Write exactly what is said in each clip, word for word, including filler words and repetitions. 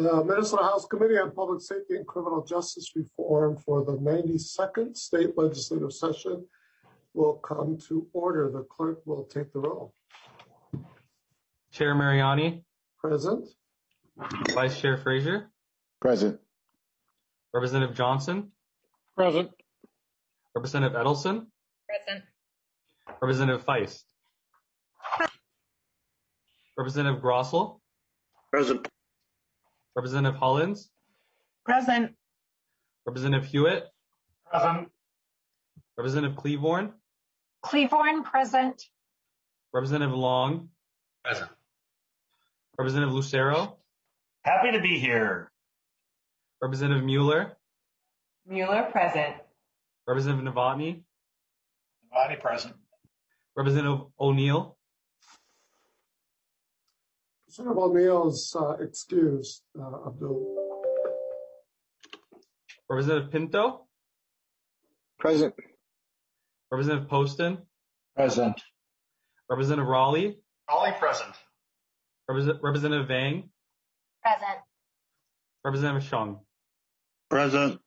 The Minnesota House Committee on Public Safety and Criminal Justice Reform for the ninety-second State Legislative Session will come to order. The clerk will take the roll. Chair Mariani. Present. Vice Chair Frazier. Present. Representative Johnson. Present. Representative Edelson. Present. Representative Feist. Representative Grossel. Present. Representative Hollins. Present. Representative Hewitt. Present. Representative Cleavorn. Cleavorn, present. Representative Long. Present. Representative Lucero. Happy to be here. Representative Mueller. Mueller, present. Representative Novotny. Novotny, present. Representative O'Neill. Representative O'Neill is uh, excused. Uh, Abdul. Representative Pinto. Present. Representative Poston. Present. Representative Raleigh. Raleigh, present. Repres- Representative Vang. Present. Representative Shung. Present.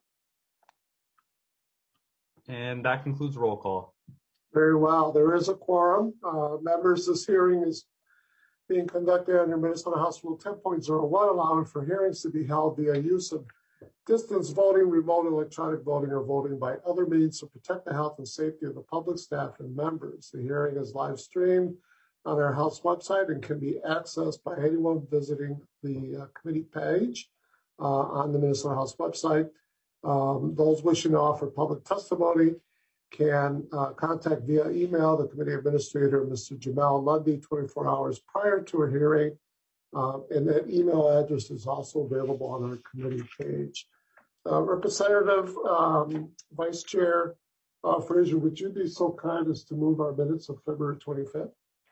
And that concludes roll call. Very well. There is a quorum. Uh, members, this hearing is being conducted under Minnesota House Rule ten point oh one, allowing for hearings to be held via use of distance voting, remote electronic voting, or voting by other means to protect the health and safety of the public, staff, and members. The hearing is live streamed on our House website and can be accessed by anyone visiting the uh, committee page uh, on the Minnesota House website. Um, those wishing to offer public testimony can uh, contact via email the committee administrator, Mister Jamal Lundy, twenty-four hours prior to a hearing. Uh, and that email address is also available on our committee page. Uh, Representative um, Vice Chair uh, Frazier, would you be so kind as to move our minutes of February twenty-fifth?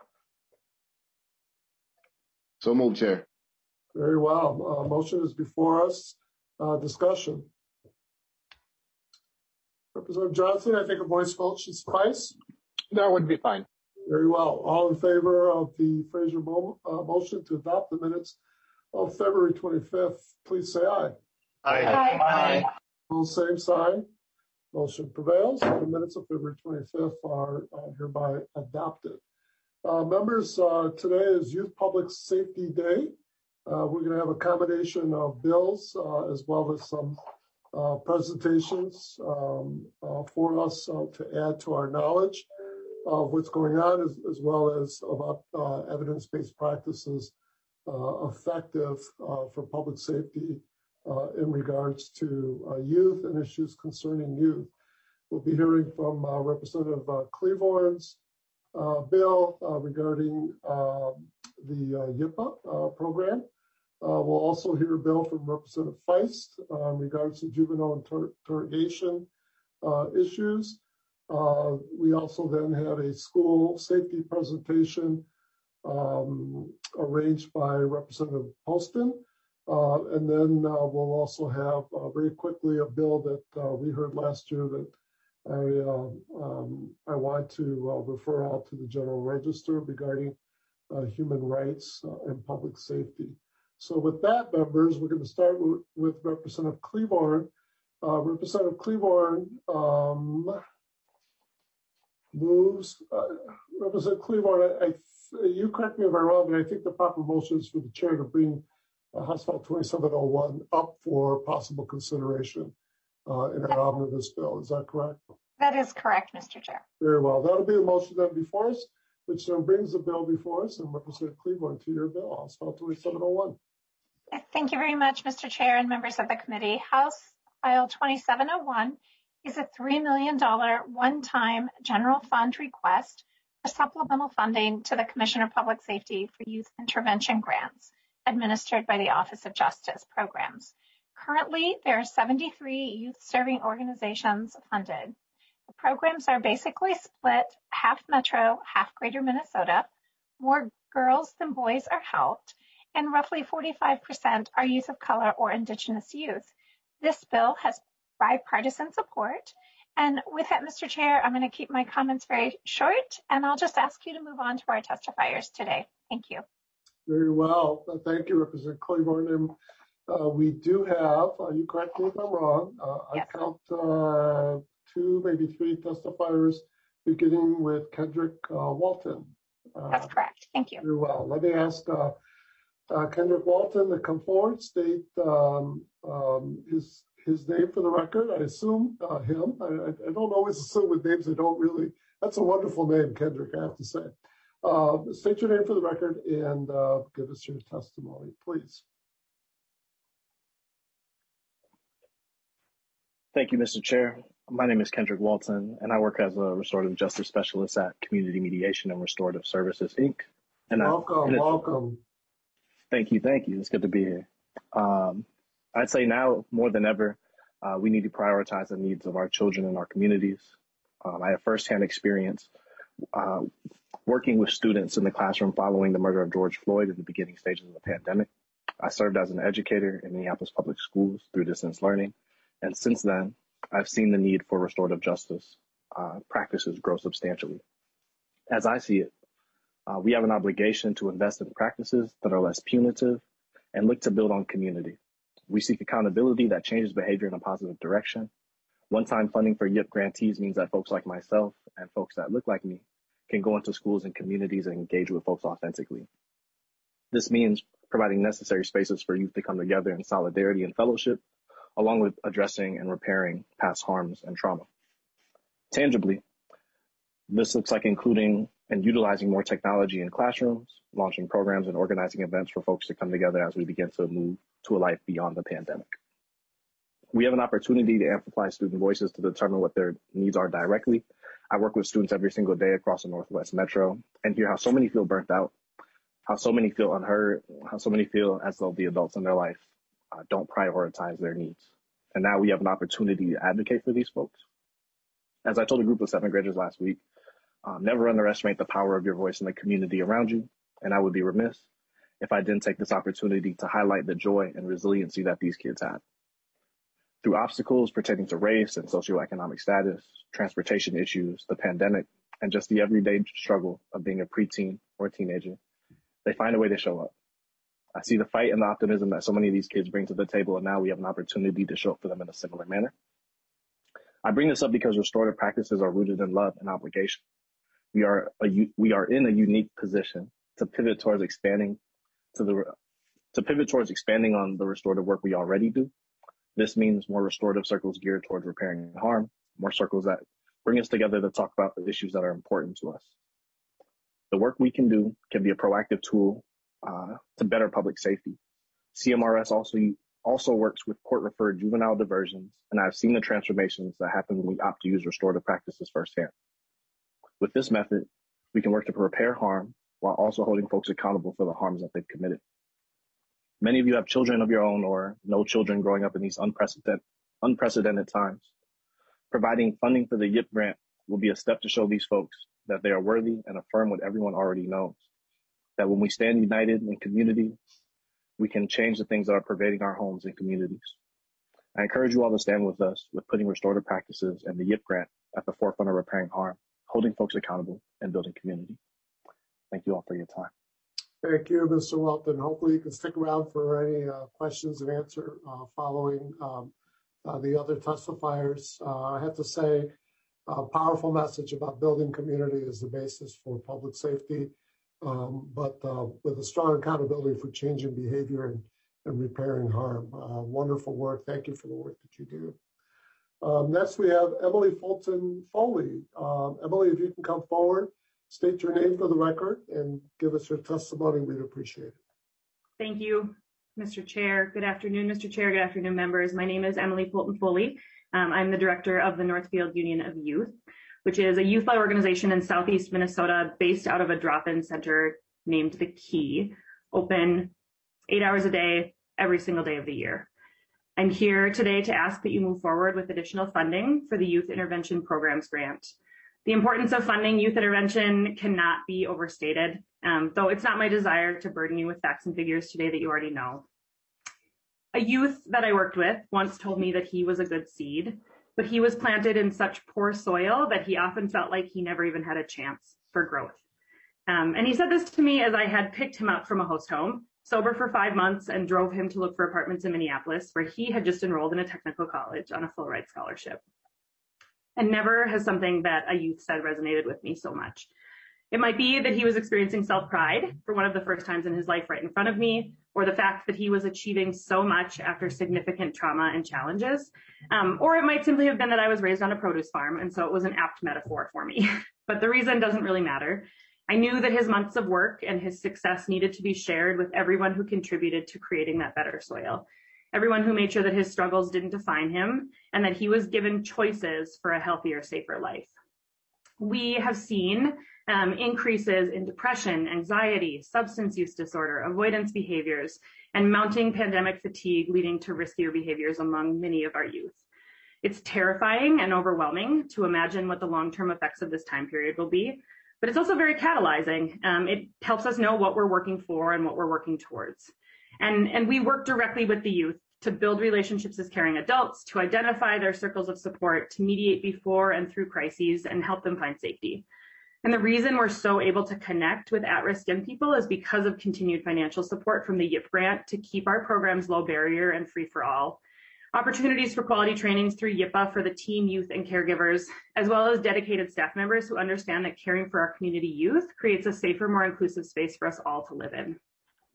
So moved, Chair. Very well. Uh, motion is before us. Uh, discussion. Representative Johnson, I think a voice vote should suffice. That would be fine. Very well. All in favor of the Frazier mo- uh, motion to adopt the minutes of February twenty-fifth, please say aye. Aye. Aye. Aye. All same sign. Motion prevails. The minutes of February twenty-fifth are uh, hereby adopted. Uh, members, uh, today is Youth Public Safety Day. Uh, we're going to have a combination of bills uh, as well as some uh, presentations um, uh, for us uh, to add to our knowledge of what's going on, as, as well as about uh, evidence-based practices uh, effective uh, for public safety uh, in regards to uh, youth and issues concerning youth. We'll be hearing from uh, Representative uh, Cleavorn's uh, bill uh, regarding uh, the uh, YIPA uh, program. Uh, we'll also hear a bill from Representative Feist uh, in regards to juvenile inter- interrogation uh, issues. Uh, we also then had a school safety presentation um, arranged by Representative Poston. Uh, and then uh, we'll also have uh, very quickly a bill that uh, we heard last year that I, uh, um, I want to uh, refer out to the General Register regarding uh, human rights uh, and public safety. So with that, members, we're going to start with, with Representative Cleavorn. Uh, Representative Cleavorn, um, moves. Uh, Representative Cleavorn, I, I, you correct me if I'm wrong, but I think the proper motion is for the chair to bring uh, House File twenty-seven oh one up for possible consideration uh, in our omnibus bill. Is that correct? That is correct, Mister Chair. Very well. That'll be a motion then before us, which then brings the bill before us, and Representative Cleavorn, to your bill, House File twenty-seven oh one. Thank you very much, Mister Chair and members of the committee. House File twenty-seven oh one is a three million dollars one-time general fund request for supplemental funding to the Commissioner of Public Safety for Youth Intervention Grants administered by the Office of Justice Programs. Currently, there are seventy-three youth-serving organizations funded. The programs are basically split half Metro, half Greater Minnesota. More girls than boys are helped, and roughly forty-five percent are youth of color or Indigenous youth. This bill has bipartisan support. And with that, Mister Chair, I'm going to keep my comments very short, and I'll just ask you to move on to our testifiers today. Thank you. Very well. Thank you, Representative Cleavorn. And Uh, we do have, uh, you correct me if I'm wrong, uh, Yes. I count uh, two, maybe three testifiers, beginning with Kendrick uh, Walton. Uh, That's correct. Thank you. Very well. Let me ask uh, uh, Kendrick Walton to come forward, state um, um, his his name for the record. I assume uh, him. I, I don't always assume with names I don't really. That's a wonderful name, Kendrick, I have to say. Uh, state your name for the record and uh, give us your testimony, please. Thank you, Mister Chair. My name is Kendrick Walton, and I work as a restorative justice specialist at Community Mediation and Restorative Services, Incorporated. And welcome, I, welcome. Thank you, thank you. It's good to be here. Um, I'd say now more than ever, uh, we need to prioritize the needs of our children and our communities. Um, I have firsthand experience uh, working with students in the classroom following the murder of George Floyd in the beginning stages of the pandemic. I served as an educator in Minneapolis Public Schools through distance learning. And since then, I've seen the need for restorative justice uh, practices grow substantially. As I see it, uh, we have an obligation to invest in practices that are less punitive and look to build on community. We seek accountability that changes behavior in a positive direction. One-time funding for Y I P grantees means that folks like myself and folks that look like me can go into schools and communities and engage with folks authentically. This means providing necessary spaces for youth to come together in solidarity and fellowship, along with addressing and repairing past harms and trauma. Tangibly, this looks like including and utilizing more technology in classrooms, launching programs and organizing events for folks to come together as we begin to move to a life beyond the pandemic. We have an opportunity to amplify student voices to determine what their needs are directly. I work with students every single day across the Northwest Metro and hear how so many feel burnt out, how so many feel unheard, how so many feel as though the adults in their life Uh, don't prioritize their needs. And now we have an opportunity to advocate for these folks. As I told a group of seventh graders last week, uh, never underestimate the power of your voice in the community around you. And I would be remiss if I didn't take this opportunity to highlight the joy and resiliency that these kids have. Through obstacles pertaining to race and socioeconomic status, transportation issues, the pandemic, and just the everyday struggle of being a preteen or a teenager, they find a way to show up. I see the fight and the optimism that so many of these kids bring to the table, and now we have an opportunity to show up for them in a similar manner. I bring this up because restorative practices are rooted in love and obligation. We are a, we are in a unique position to pivot towards expanding to the to pivot towards expanding on the restorative work we already do. This means more restorative circles geared towards repairing harm, more circles that bring us together to talk about the issues that are important to us. The work we can do can be a proactive tool Uh, to better public safety. C M R S also also works with court-referred juvenile diversions, and I've seen the transformations that happen when we opt to use restorative practices firsthand. With this method, we can work to repair harm while also holding folks accountable for the harms that they've committed. Many of you have children of your own or no children growing up in these unprecedented, unprecedented times. Providing funding for the Y I P grant will be a step to show these folks that they are worthy and affirm what everyone already knows. That when we stand united in community, we can change the things that are pervading our homes and communities. I encourage you all to stand with us with putting restorative practices and the Y I P grant at the forefront of repairing harm, holding folks accountable, and building community. Thank you all for your time. Thank you, Mister Walton. Hopefully you can stick around for any uh, questions and answer uh, following um, uh, the other testifiers. Uh, I have to say, a powerful message about building community is the basis for public safety. Um, but uh, with a strong accountability for changing behavior and, and repairing harm. Uh, wonderful work. Thank you for the work that you do. Um, next, we have Emily Fulton Foley. Um, Emily, if you can come forward, state your name for the record, and give us your testimony, we'd appreciate it. Thank you, Mister Chair. Good afternoon, Mister Chair. Good afternoon, members. My name is Emily Fulton Foley. Um, I'm the director of the Northfield Union of Youth, which is a youth-led organization in Southeast Minnesota based out of a drop-in center named The Key, open eight hours a day, every single day of the year. I'm here today to ask that you move forward with additional funding for the Youth Intervention Programs Grant. The importance of funding youth intervention cannot be overstated, um, though it's not my desire to burden you with facts and figures today that you already know. A youth that I worked with once told me that he was a good seed, but he was planted in such poor soil that he often felt like he never even had a chance for growth. Um, and he said this to me as I had picked him up from a host home sober for five months, and drove him to look for apartments in Minneapolis, where he had just enrolled in a technical college on a full ride scholarship. And never has something that a youth said resonated with me so much. It might be that he was experiencing self-pride for one of the first times in his life right in front of me, or the fact that he was achieving so much after significant trauma and challenges. Um, or it might simply have been that I was raised on a produce farm, and so it was an apt metaphor for me. But the reason doesn't really matter. I knew that his months of work and his success needed to be shared with everyone who contributed to creating that better soil. Everyone who made sure that his struggles didn't define him, and that he was given choices for a healthier, safer life. We have seen um, increases in depression, anxiety, substance use disorder, avoidance behaviors, and mounting pandemic fatigue leading to riskier behaviors among many of our youth. It's terrifying and overwhelming to imagine what the long-term effects of this time period will be, but it's also very catalyzing. Um, it helps us know what we're working for and what we're working towards. And, and we work directly with the youth to build relationships as caring adults, to identify their circles of support, to mediate before and through crises, and help them find safety. And the reason we're so able to connect with at-risk young people is because of continued financial support from the Y I P grant to keep our programs low barrier and free for all. Opportunities for quality trainings through Y I P A for the team, youth, and caregivers, as well as dedicated staff members who understand that caring for our community youth creates a safer, more inclusive space for us all to live in.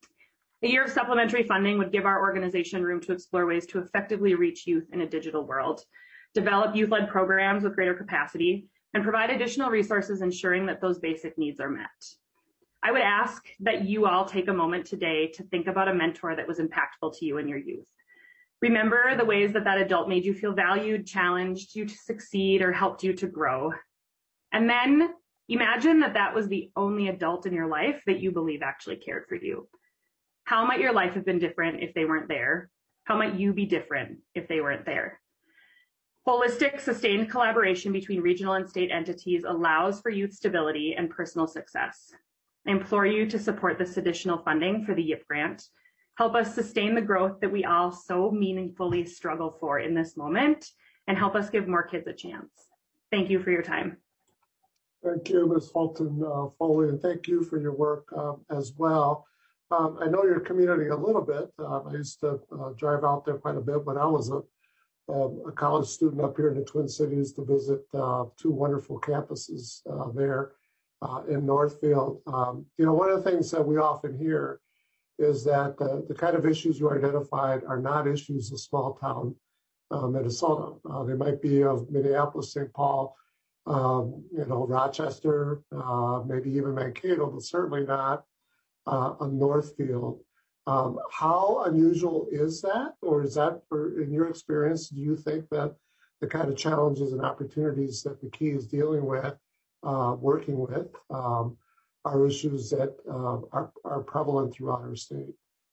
A year of supplementary funding would give our organization room to explore ways to effectively reach youth in a digital world, develop youth-led programs with greater capacity, and provide additional resources ensuring that those basic needs are met. I would ask that you all take a moment today to think about a mentor that was impactful to you in your youth. Remember the ways that that adult made you feel valued, challenged you to succeed, or helped you to grow. And then imagine that that was the only adult in your life that you believe actually cared for you. How might your life have been different if they weren't there? How might you be different if they weren't there? Holistic, sustained collaboration between regional and state entities allows for youth stability and personal success. I implore you to support this additional funding for the Y I P grant. Help us sustain the growth that we all so meaningfully struggle for in this moment, and help us give more kids a chance. Thank you for your time. Thank you, Miz Fulton uh, Foley, and thank you for your work um, as well. Um, I know your community a little bit. Uh, I used to uh, drive out there quite a bit when I was a, um, a college student up here in the Twin Cities to visit uh, two wonderful campuses uh, there uh, in Northfield. Um, you know, one of the things that we often hear is that the, the kind of issues you identified are not issues of small town uh, Minnesota. Uh, they might be of Minneapolis, Saint Paul, um, you know, Rochester, uh, maybe even Mankato, but certainly not Uh, on Northfield. Um, how unusual is that? Or is that, or in your experience, do you think that the kind of challenges and opportunities that the key is dealing with, uh, working with, um, are issues that uh, are, are prevalent throughout our state?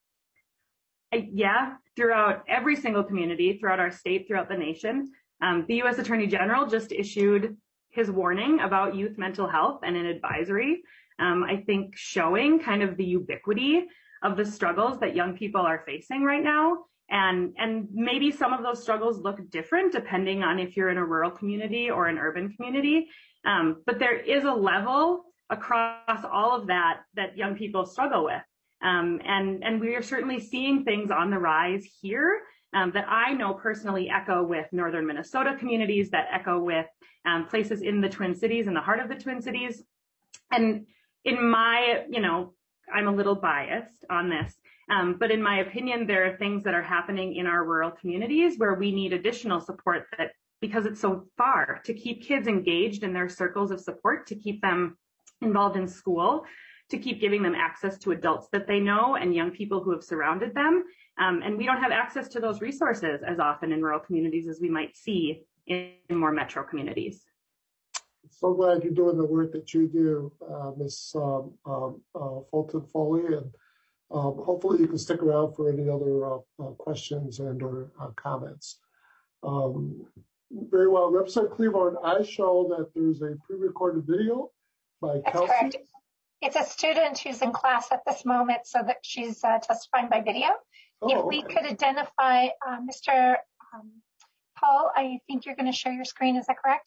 Yeah, throughout every single community, throughout our state, throughout the nation. Um, the U S Attorney General just issued his warning about youth mental health and an advisory. Um, I think showing kind of the ubiquity of the struggles that young people are facing right now. And, and maybe some of those struggles look different depending on if you're in a rural community or an urban community. Um, but there is a level across all of that that young people struggle with. Um, and, and we are certainly seeing things on the rise here um, that I know personally echo with northern Minnesota communities, that echo with um, places in the Twin Cities, in the heart of the Twin Cities. And in my, you know, I'm a little biased on this, um, but in my opinion, there are things that are happening in our rural communities where we need additional support that, because it's so far, to keep kids engaged in their circles of support, to keep them involved in school, to keep giving them access to adults that they know and young people who have surrounded them. Um, and we don't have access to those resources as often in rural communities as we might see in more metro communities. So glad you're doing the work that you do, uh, Miz Um, um, uh, Fulton Foley, and um, hopefully you can stick around for any other uh, uh, questions and or uh, comments. Um, very well. Representative Cleavorn, I show that there's a pre-recorded video by That's Kelsey. correct. It's a student who's in class at this moment, so that she's uh, testifying by video. Oh, if okay. we could identify uh, Mister Um, Paul, I think you're going to share your screen. Is that correct?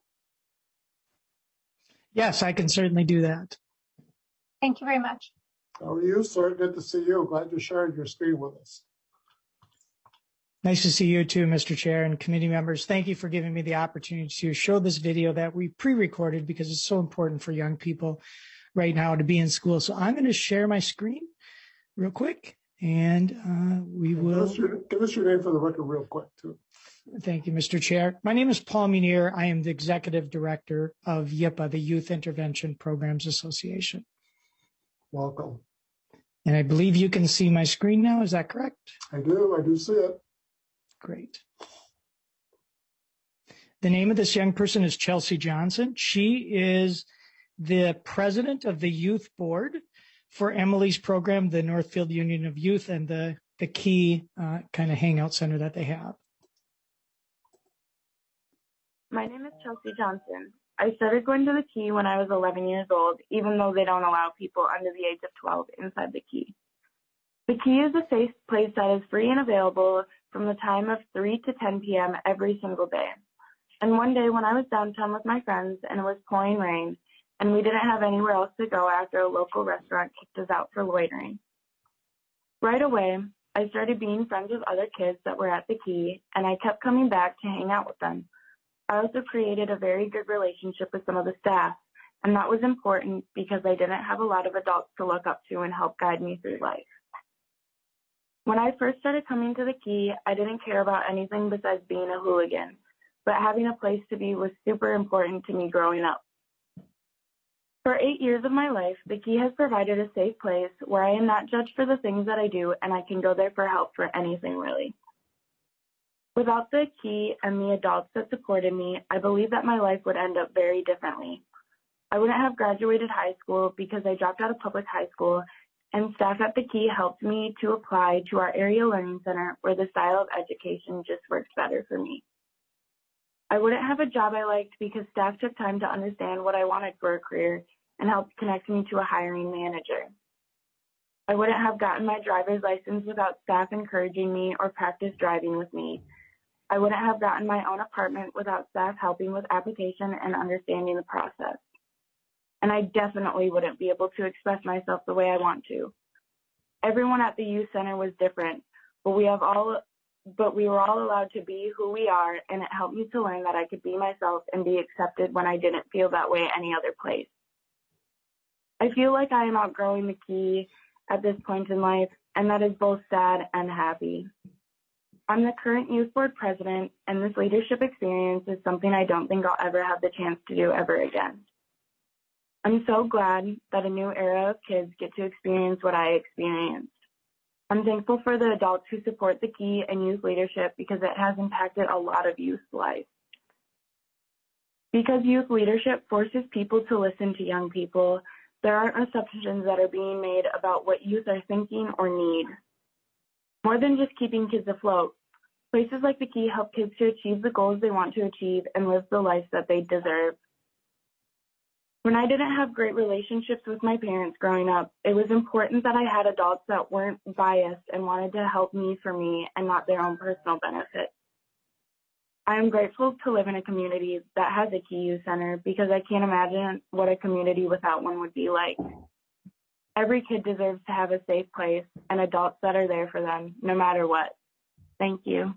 Yes, I can certainly do that. Thank you very much. How are you, sir? Good to see you. Glad you shared your screen with us. Nice to see you too, Mister Chair and committee members. Thank you for giving me the opportunity to show this video that we pre-recorded because it's so important for young people right now to be in school. So I'm going to share my screen real quick, and uh, we will. Give us, your, give us your name for the record real quick, too. Thank you, Mister Chair. My name is Paul Munier. I am the Executive Director of Y I P A, the Youth Intervention Programs Association. Welcome. And I believe you can see my screen now. Is that correct? I do. I do see it. Great. The name of this young person is Chelsea Johnson. She is the president of the youth board for Emily's program, the Northfield Union of Youth, and the, the key uh, kind of hangout center that they have. My name is Chelsea Johnson. I started going to the Key when I was eleven years old, even though they don't allow people under the age of twelve inside the Key. The Key is a safe place that is free and available from the time of three to ten p m every single day. And one day when I was downtown with my friends and it was pouring rain and we didn't have anywhere else to go after a local restaurant kicked us out for loitering. Right away, I started being friends with other kids that were at the Key, and I kept coming back to hang out with them. I also created a very good relationship with some of the staff, and that was important because I didn't have a lot of adults to look up to and help guide me through life. When I first started coming to the Key, I didn't care about anything besides being a hooligan, but having a place to be was super important to me growing up. For eight years of my life, the Key has provided a safe place where I am not judged for the things that I do, and I can go there for help for anything really. Without the Key and the adults that supported me, I believe that my life would end up very differently. I wouldn't have graduated high school because I dropped out of public high school, and staff at the Key helped me to apply to our area learning center where the style of education just works better for me. I wouldn't have a job I liked because staff took time to understand what I wanted for a career and helped connect me to a hiring manager. I wouldn't have gotten my driver's license without staff encouraging me or practice driving with me. I wouldn't have gotten my own apartment without staff helping with application and understanding the process. And I definitely wouldn't be able to express myself the way I want to. Everyone at the youth center was different, but we have all, but we were all allowed to be who we are, and it helped me to learn that I could be myself and be accepted when I didn't feel that way any other place. I feel like I am outgrowing the Key at this point in life, and that is both sad and happy. I'm the current youth board president, and this leadership experience is something I don't think I'll ever have the chance to do ever again. I'm so glad that a new era of kids get to experience what I experienced. I'm thankful for the adults who support the Key and youth leadership because it has impacted a lot of youth lives. Because youth leadership forces people to listen to young people, there aren't assumptions that are being made about what youth are thinking or need. More than just keeping kids afloat, places like the Key help kids to achieve the goals they want to achieve and live the life that they deserve. When I didn't have great relationships with my parents growing up, it was important that I had adults that weren't biased and wanted to help me for me and not their own personal benefit. I am grateful to live in a community that has a Key Youth Center because I can't imagine what a community without one would be like. Every kid deserves to have a safe place and adults that are there for them, no matter what. Thank you.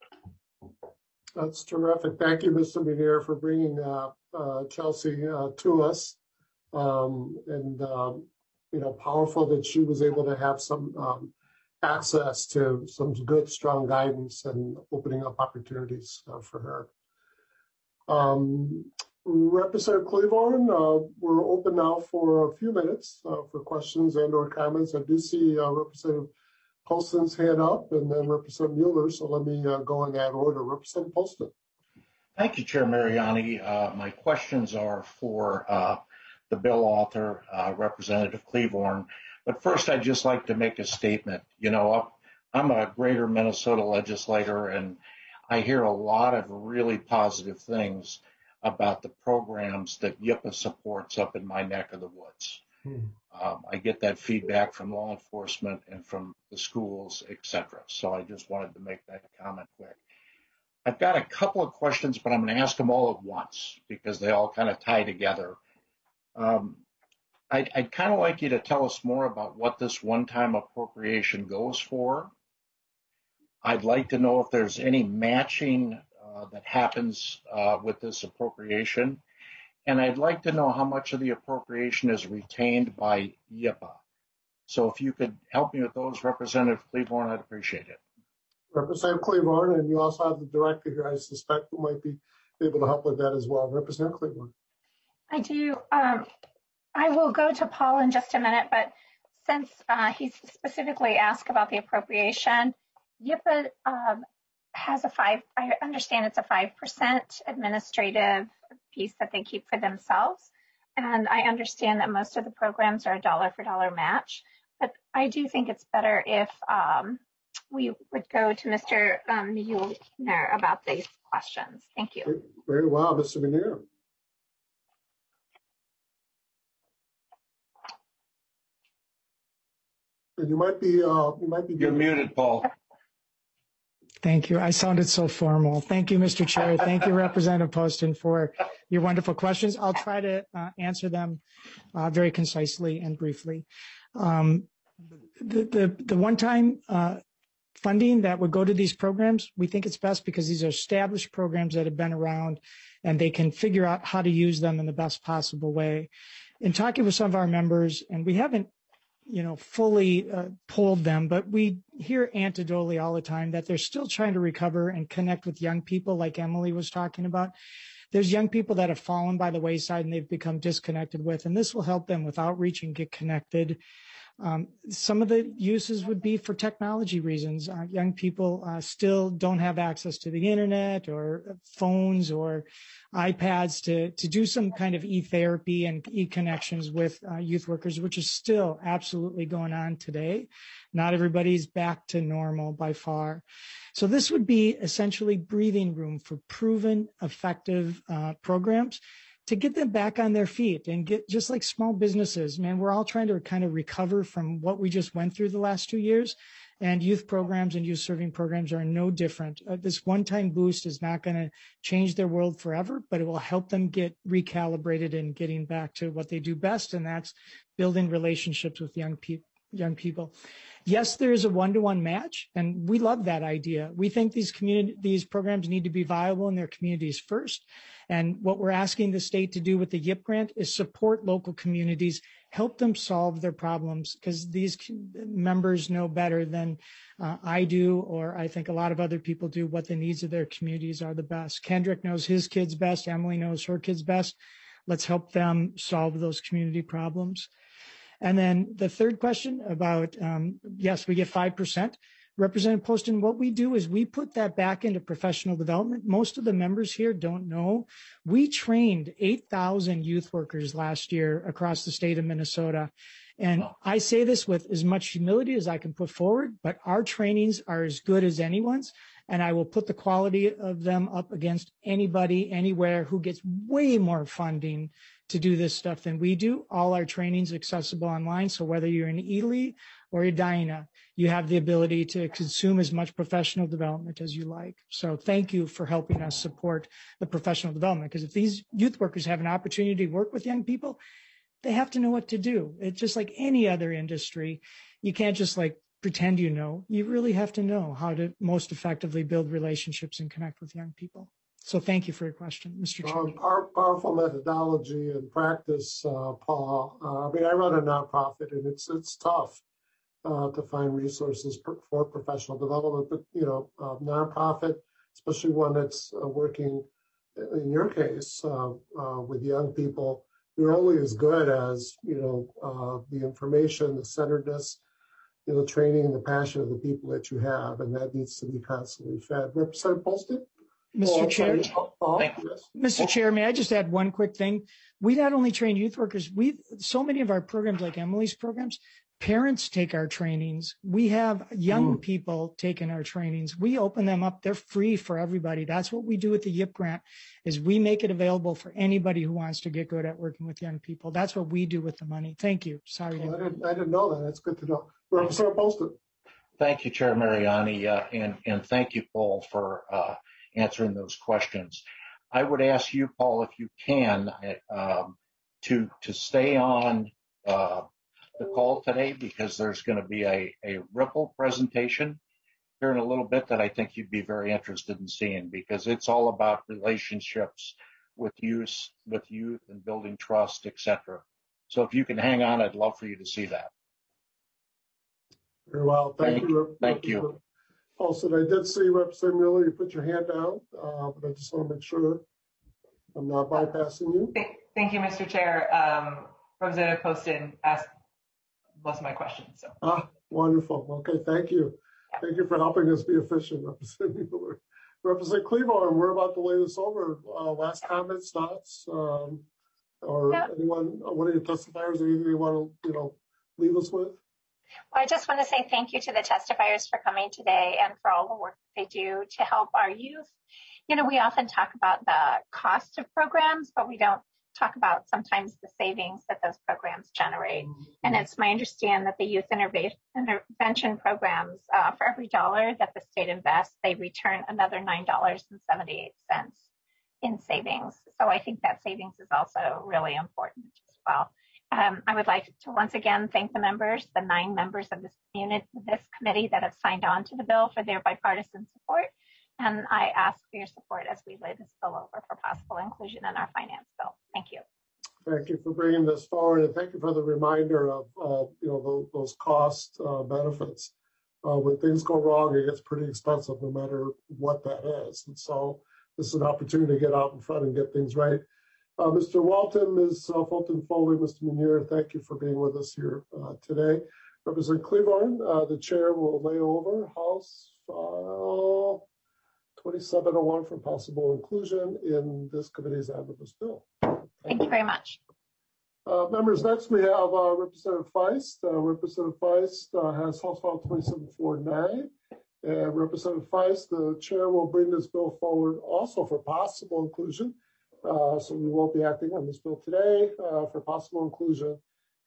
That's terrific. Thank you, Mister Munier, for bringing uh, uh, Chelsea uh, to us. Um, and, um, you know, powerful that she was able to have some um, access to some good, strong guidance and opening up opportunities uh, for her. Um, Representative Cleavorn, uh, we're open now for a few minutes uh, for questions and or comments. I do see uh, Representative Poston's hand up and then Representative Mueller, so let me uh, go in that order. Representative Poston. Thank you, Chair Mariani. Uh, my questions are for uh, the bill author, uh, Representative Cleavorn. But first, I'd just like to make a statement. You know, I'm a greater Minnesota legislator, and I hear a lot of really positive things about the programs that Y I P A supports up in my neck of the woods. Hmm. Um, I get that feedback from law enforcement and from the schools, et cetera. So I just wanted to make that comment quick. I've got a couple of questions, but I'm going to ask them all at once because they all kind of tie together. Um, I'd, I'd kind of like you to tell us more about what this one-time appropriation goes for. I'd like to know if there's any matching uh, that happens uh, with this appropriation. And I'd like to know how much of the appropriation is retained by Y I P A. So if you could help me with those, Representative Cleavorn, I'd appreciate it. Representative Cleavorn, and you also have the director here, I suspect, who might be able to help with that as well. Representative Cleavorn. I do. Um, I will go to Paul in just a minute, but since uh, he's specifically asked about the appropriation, Y I P A um, has a five, I understand it's a five percent administrative piece that they keep for themselves. And I understand that most of the programs are a dollar for dollar match, but I do think it's better if um, we would go to Mister Um, Mueller about these questions. Thank you. Very well, Mister Mueller. And you might be, uh, you might be. You're muted, Paul. Thank you. I sounded so formal. Thank you, Mister Chair. Thank you, Representative Poston, for your wonderful questions. I'll try to uh, answer them uh, very concisely and briefly. Um, the the, the one-time uh, funding that would go to these programs, we think it's best because these are established programs that have been around and they can figure out how to use them in the best possible way. In talking with some of our members, and we haven't you know, fully uh, polled them, but we hear anecdotally all the time that they're still trying to recover and connect with young people like Emily was talking about. There's young people that have fallen by the wayside and they've become disconnected with, and this will help them with outreach and get connected. Um, some of the uses would be for technology reasons. Uh, young people uh, still don't have access to the internet or phones or iPads to, to do some kind of e-therapy and e-connections with uh, youth workers, which is still absolutely going on today. Not everybody's back to normal by far. So this would be essentially breathing room for proven, effective uh, programs to get them back on their feet and get, just like small businesses, man, we're all trying to kind of recover from what we just went through the last two years. And youth programs and youth serving programs are no different. Uh, this one-time boost is not going to change their world forever, but it will help them get recalibrated and getting back to what they do best. And that's building relationships with young people. young people. Yes, there is a one-to-one match, and we love that idea. We think these community, these programs need to be viable in their communities first. And what we're asking the state to do with the Y I P grant is support local communities, help them solve their problems, because these members know better than uh, I do, or I think a lot of other people do, what the needs of their communities are the best. Kendrick knows his kids best. Emily knows her kids best. Let's help them solve those community problems. And then the third question about, um, yes, we get five percent. Representative Poston, what we do is we put that back into professional development. Most of the members here don't know. We trained eight thousand youth workers last year across the state of Minnesota. And I say this with as much humility as I can put forward, but our trainings are as good as anyone's. And I will put the quality of them up against anybody, anywhere who gets way more funding to do this stuff than we do. All our training's accessible online. So whether you're in Ely or Edina, you have the ability to consume as much professional development as you like. So thank you for helping us support the professional development. Because if these youth workers have an opportunity to work with young people, they have to know what to do. It's just like any other industry. You can't just like pretend you know. You really have to know how to most effectively build relationships and connect with young people. So thank you for your question, Mister Chair. Um, power, powerful methodology and practice, uh, Paul. Uh, I mean, I run a nonprofit, and it's it's tough uh, to find resources per, for professional development. But you know, uh, nonprofit, especially one that's uh, working, in your case, uh, uh, with young people, you're only as good as you know uh, the information, the centeredness, you know, training, and the passion of the people that you have, and that needs to be constantly fed. Representative Poston? Mister Oh, Chair, oh, yes. Mister Chair, may I just add one quick thing? We not only train youth workers, we so many of our programs, like Emily's programs, parents take our trainings. We have young mm. people taking our trainings. We open them up. They're free for everybody. That's what we do with the Y I P grant, is we make it available for anybody who wants to get good at working with young people. That's what we do with the money. Thank you. Sorry. Well, I, didn't, I didn't know that. That's good to know. Representative Poston. Thank you, Chair Mariani, uh, and, and thank you, Paul, for uh, answering those questions. I would ask you, Paul, if you can, um, to to stay on uh, the call today because there's going to be a, a Ripple presentation here in a little bit that I think you'd be very interested in seeing, because it's all about relationships with youth, with youth and building trust, et cetera. So if you can hang on, I'd love for you to see that. Very well. Thank, Thank you. Thank you. Also, I did see Representative Mueller, you put your hand down, uh, but I just want to make sure I'm not bypassing you. Thank, thank you, Mister Chair. Um, Representative Poston asked most of my questions. So. Ah, wonderful. Okay, thank you. Yeah. Thank you for helping us be efficient, Representative Mueller. Representative Cleavorn, we're about to lay this over. Uh, last comments, thoughts, um, or yeah. anyone, one of your testifiers, anything you want to, you know, leave us with? Well, I just want to say thank you to the testifiers for coming today and for all the work that they do to help our youth. You know, we often talk about the cost of programs, but we don't talk about sometimes the savings that those programs generate. Mm-hmm. And it's my understanding that the youth intervention programs, uh, for every dollar that the state invests, they return another nine dollars and seventy-eight cents in savings. So I think that savings is also really important as well. Um, I would like to once again thank the members, the nine members of this unit, this committee that have signed on to the bill for their bipartisan support. And I ask for your support as we lay this bill over for possible inclusion in our finance bill. Thank you. Thank you for bringing this forward, and thank you for the reminder of, uh, you know, those, those cost uh, benefits. Uh, when things go wrong, it gets pretty expensive no matter what that is. And so this is an opportunity to get out in front and get things right. Uh, Mister Walton, Miz Uh, Fulton Foley, Mister Meunier, thank you for being with us here uh, today. Representative Cleavorn, uh, the chair will lay over House File twenty-seven oh one for possible inclusion in this committee's omnibus bill. Thank, Thank you very much. Uh, members, next we have uh, Representative Feist. Uh, Representative Feist uh, has House File twenty-seven forty-nine. And Representative Feist, the chair, will bring this bill forward also for possible inclusion. Uh, so we won't be acting on this bill today uh, for possible inclusion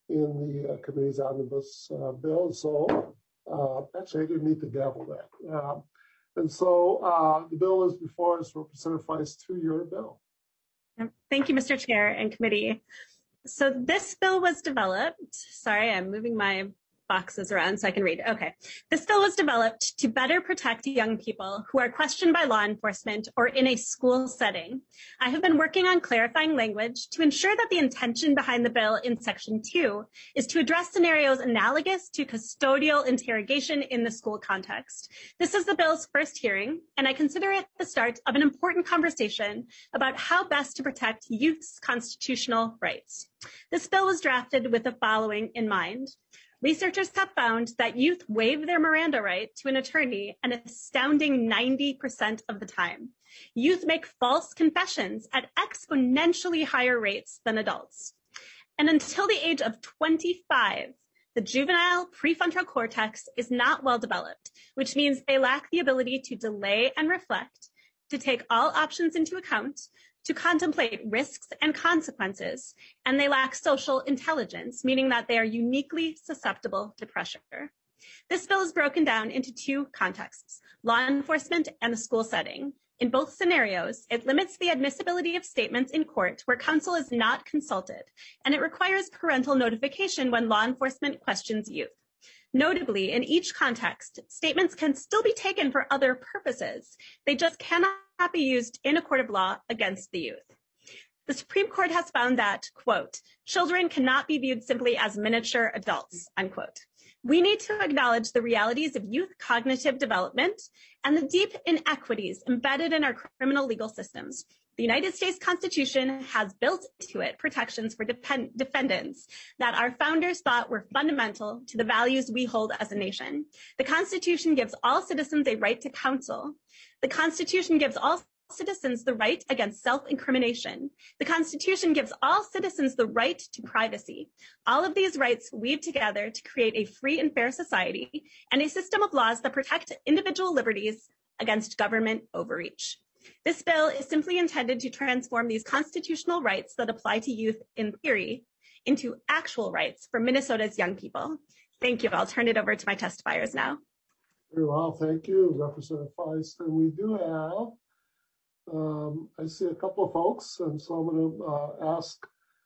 in the uh, committee's omnibus uh, bill. So uh, actually, I didn't need to gavel that. Uh, and so uh, the bill is before us. Representative Feist, to your bill. Thank you, Mister Chair and committee. So this bill was developed. Sorry, I'm moving my boxes around so I can read. Okay. This bill was developed to better protect young people who are questioned by law enforcement or in a school setting. I have been working on clarifying language to ensure that the intention behind the bill in section two is to address scenarios analogous to custodial interrogation in the school context. This is the bill's first hearing, and I consider it the start of an important conversation about how best to protect youth's constitutional rights. This bill was drafted with the following in mind. Researchers have found that youth waive their Miranda right to an attorney an astounding ninety percent of the time. Youth make false confessions at exponentially higher rates than adults. And until the age of twenty-five, the juvenile prefrontal cortex is not well developed, which means they lack the ability to delay and reflect, to take all options into account, to contemplate risks and consequences, and they lack social intelligence, meaning that they are uniquely susceptible to pressure. This bill is broken down into two contexts, law enforcement and the school setting. In both scenarios, it limits the admissibility of statements in court where counsel is not consulted, and it requires parental notification when law enforcement questions youth. Notably, in each context, statements can still be taken for other purposes. They just cannot be used in a court of law against the youth. The Supreme Court has found that, quote, children cannot be viewed simply as miniature adults, unquote. We need to acknowledge the realities of youth cognitive development and the deep inequities embedded in our criminal legal systems. The United States Constitution has built into it protections for depend- defendants that our founders thought were fundamental to the values we hold as a nation. The Constitution gives all citizens a right to counsel. The Constitution gives all citizens the right against self-incrimination. The Constitution gives all citizens the right to privacy. All of these rights weave together to create a free and fair society and a system of laws that protect individual liberties against government overreach. This bill is simply intended to transform these constitutional rights that apply to youth in theory into actual rights for Minnesota's young people. Thank you. I'll turn it over to my testifiers now. Very well. Thank you, Representative Feist. And we do have, um, I see a couple of folks, and so I'm going to uh, ask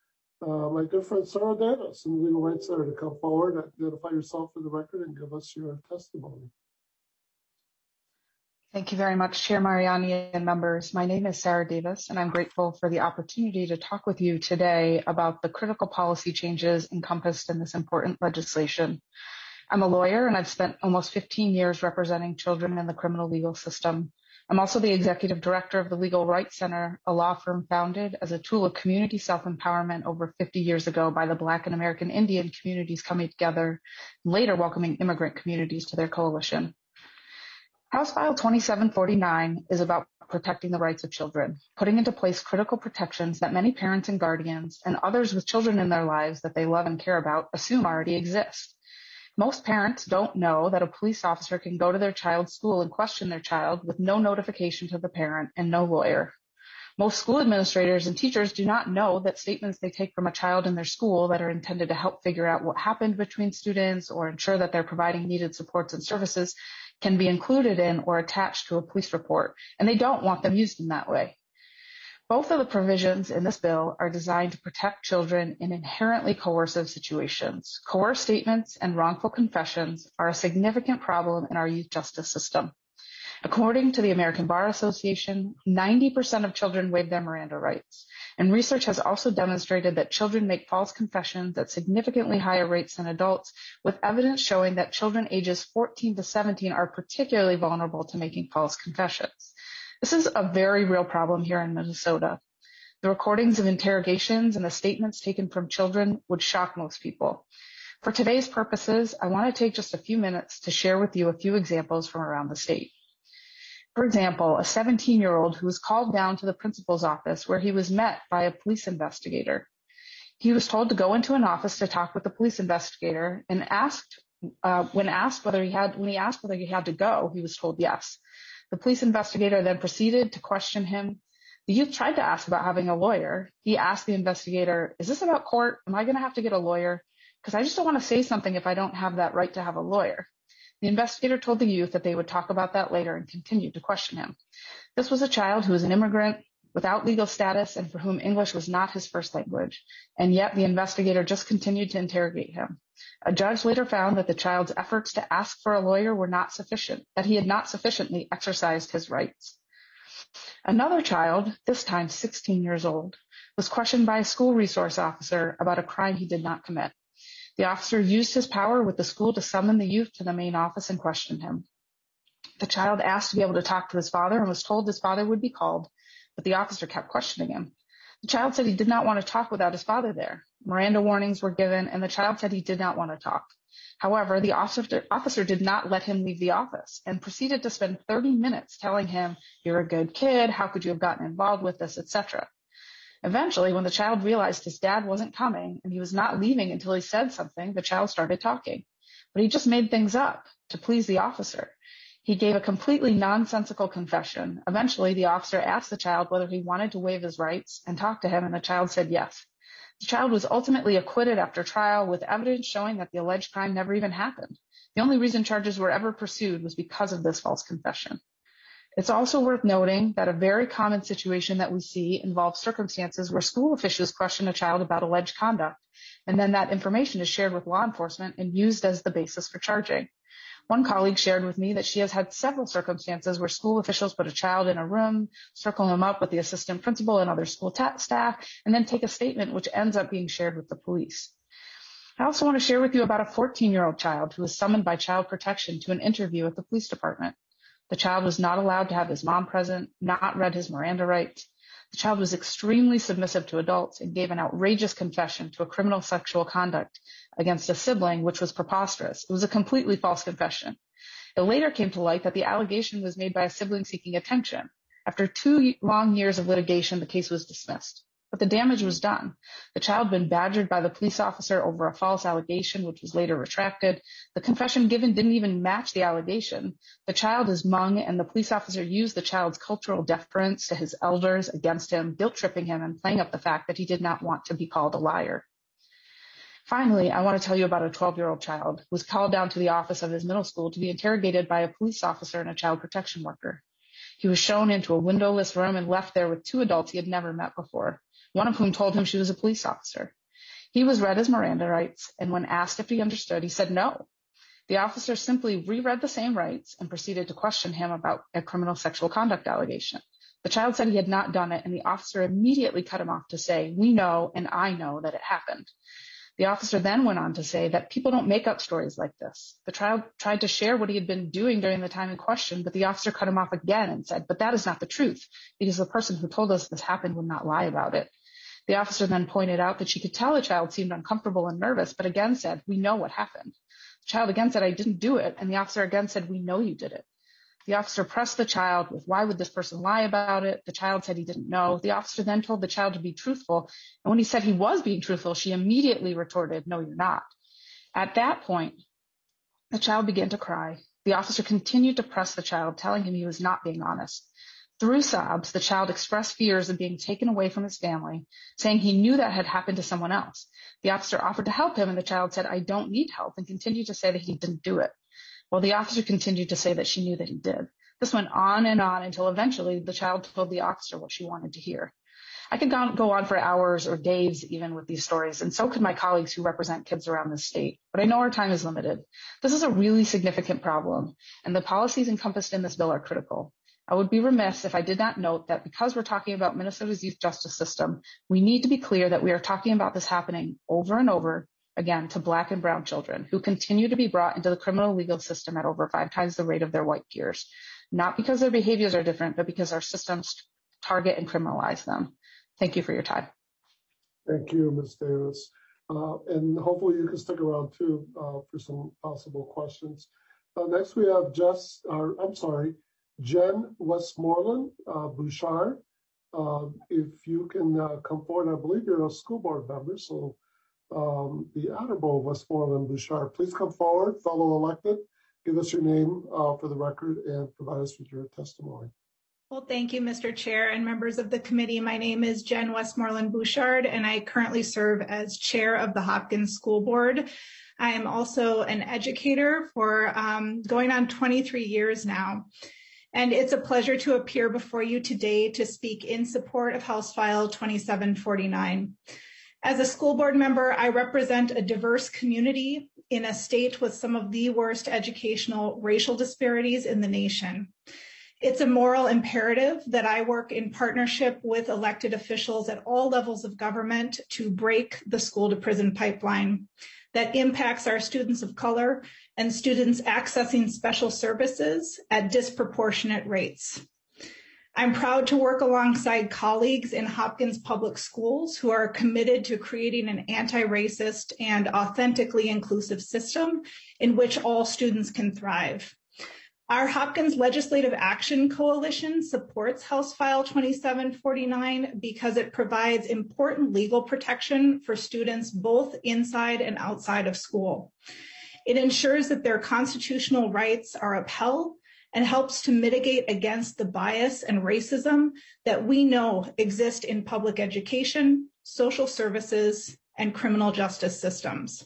uh, my good friend Sarah Davis from the Legal Rights Center to come forward, identify yourself for the record, and give us your testimony. Thank you very much, Chair Mariani and members. My name is Sarah Davis, and I'm grateful for the opportunity to talk with you today about the critical policy changes encompassed in this important legislation. I'm a lawyer, and I've spent almost fifteen years representing children in the criminal legal system. I'm also the executive director of the Legal Rights Center, a law firm founded as a tool of community self-empowerment over fifty years ago by the Black and American Indian communities coming together, and later welcoming immigrant communities to their coalition. House File twenty-seven forty-nine is about protecting the rights of children, putting into place critical protections that many parents and guardians and others with children in their lives that they love and care about assume already exist. Most parents don't know that a police officer can go to their child's school and question their child with no notification to the parent and no lawyer. Most school administrators and teachers do not know that statements they take from a child in their school that are intended to help figure out what happened between students or ensure that they're providing needed supports and services can be included in or attached to a police report, and they don't want them used in that way. Both of the provisions in this bill are designed to protect children in inherently coercive situations. Coerced statements and wrongful confessions are a significant problem in our youth justice system. According to the American Bar Association, ninety percent of children waive their Miranda rights. And research has also demonstrated that children make false confessions at significantly higher rates than adults, with evidence showing that children ages fourteen to seventeen are particularly vulnerable to making false confessions. This is a very real problem here in Minnesota. The recordings of interrogations and the statements taken from children would shock most people. For today's purposes, I want to take just a few minutes to share with you a few examples from around the state. For example, a seventeen-year-old who was called down to the principal's office where he was met by a police investigator. He was told to go into an office to talk with the police investigator and asked, uh, when asked whether he had, when he asked whether he had to go, he was told yes. The police investigator then proceeded to question him. The youth tried to ask about having a lawyer. He asked the investigator, "Is this about court? Am I going to have to get a lawyer? Because I just don't want to say something if I don't have that right to have a lawyer." The investigator told the youth that they would talk about that later and continued to question him. This was a child who was an immigrant without legal status and for whom English was not his first language, and yet the investigator just continued to interrogate him. A judge later found that the child's efforts to ask for a lawyer were not sufficient, that he had not sufficiently exercised his rights. Another child, this time sixteen years old, was questioned by a school resource officer about a crime he did not commit. The officer used his power with the school to summon the youth to the main office and question him. The child asked to be able to talk to his father and was told his father would be called, but the officer kept questioning him. The child said he did not want to talk without his father there. Miranda warnings were given, and the child said he did not want to talk. However, the officer, officer did not let him leave the office and proceeded to spend thirty minutes telling him, "You're a good kid, how could you have gotten involved with this," et cetera. Eventually, when the child realized his dad wasn't coming and he was not leaving until he said something, the child started talking. But he just made things up to please the officer. He gave a completely nonsensical confession. Eventually, the officer asked the child whether he wanted to waive his rights and talk to him, and the child said yes. The child was ultimately acquitted after trial with evidence showing that the alleged crime never even happened. The only reason charges were ever pursued was because of this false confession. It's also worth noting that a very common situation that we see involves circumstances where school officials question a child about alleged conduct, and then that information is shared with law enforcement and used as the basis for charging. One colleague shared with me that she has had several circumstances where school officials put a child in a room, circle him up with the assistant principal and other school ta- staff, and then take a statement which ends up being shared with the police. I also want to share with you about a fourteen-year-old child who was summoned by Child Protection to an interview at the police department. The child was not allowed to have his mom present, not read his Miranda rights. The child was extremely submissive to adults and gave an outrageous confession to a criminal sexual conduct against a sibling, which was preposterous. It was a completely false confession. It later came to light that the allegation was made by a sibling seeking attention. After two long years of litigation, the case was dismissed. But the damage was done. The child had been badgered by the police officer over a false allegation, which was later retracted. The confession given didn't even match the allegation. The child is Hmong, and the police officer used the child's cultural deference to his elders against him, guilt-tripping him and playing up the fact that he did not want to be called a liar. Finally, I want to tell you about a twelve-year-old child who was called down to the office of his middle school to be interrogated by a police officer and a child protection worker. He was shown into a windowless room and left there with two adults he had never met before, one of whom told him she was a police officer. He was read his Miranda rights, and when asked if he understood, he said no. The officer simply reread the same rights and proceeded to question him about a criminal sexual conduct allegation. The child said he had not done it, and the officer immediately cut him off to say, "We know and I know that it happened." The officer then went on to say that people don't make up stories like this. The child tried to share what he had been doing during the time in question, but the officer cut him off again and said, "But that is not the truth, because the person who told us this happened would not lie about it." The officer then pointed out that she could tell the child seemed uncomfortable and nervous, but again said, "We know what happened." The child again said, "I didn't do it," and the officer again said, "We know you did it." The officer pressed the child with, "Why would this person lie about it?" The child said he didn't know. The officer then told the child to be truthful, and when he said he was being truthful, she immediately retorted, "No, you're not." At that point, the child began to cry. The officer continued to press the child, telling him he was not being honest. Through sobs, the child expressed fears of being taken away from his family, saying he knew that had happened to someone else. The officer offered to help him, and the child said, "I don't need help," and continued to say that he didn't do it, while the officer continued to say that she knew that he did. This went on and on until eventually the child told the officer what she wanted to hear. I could go on for hours or days even with these stories, and so could my colleagues who represent kids around the state, but I know our time is limited. This is a really significant problem, and the policies encompassed in this bill are critical. I would be remiss if I did not note that because we're talking about Minnesota's youth justice system, we need to be clear that we are talking about this happening over and over again to Black and brown children who continue to be brought into the criminal legal system at over five times the rate of their white peers, not because their behaviors are different, but because our systems target and criminalize them. Thank you for your time. Thank you, Miz Davis. Uh, and hopefully you can stick around too uh, for some possible questions. Uh, next we have Jess, or I'm sorry, Jen Westmoreland uh, Bouchard. Uh, if you can uh, come forward, I believe you're a school board member, so um, the Honorable Westmoreland Bouchard, please come forward, fellow elected, give us your name uh, for the record and provide us with your testimony. Well, thank you, Mister Chair and members of the committee. My name is Jen Westmoreland Bouchard, and I currently serve as chair of the Hopkins School Board. I am also an educator for um, going on twenty-three years now. And it's a pleasure to appear before you today to speak in support of House File twenty-seven forty-nine. As a school board member, I represent a diverse community in a state with some of the worst educational racial disparities in the nation. It's a moral imperative that I work in partnership with elected officials at all levels of government to break the school to prison pipeline that impacts our students of color and students accessing special services at disproportionate rates. I'm proud to work alongside colleagues in Hopkins Public Schools who are committed to creating an anti-racist and authentically inclusive system in which all students can thrive. Our Hopkins Legislative Action Coalition supports House File twenty-seven forty-nine because it provides important legal protection for students both inside and outside of school. It ensures that their constitutional rights are upheld and helps to mitigate against the bias and racism that we know exist in public education, social services, and criminal justice systems.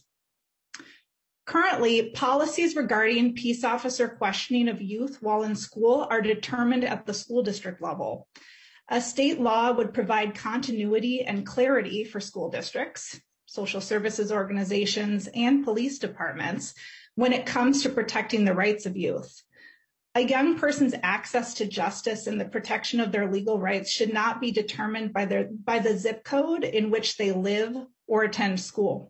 Currently, policies regarding peace officer questioning of youth while in school are determined at the school district level. A state law would provide continuity and clarity for school districts, social services organizations, and police departments when it comes to protecting the rights of youth. A young person's access to justice and the protection of their legal rights should not be determined by, their, by the zip code in which they live or attend school.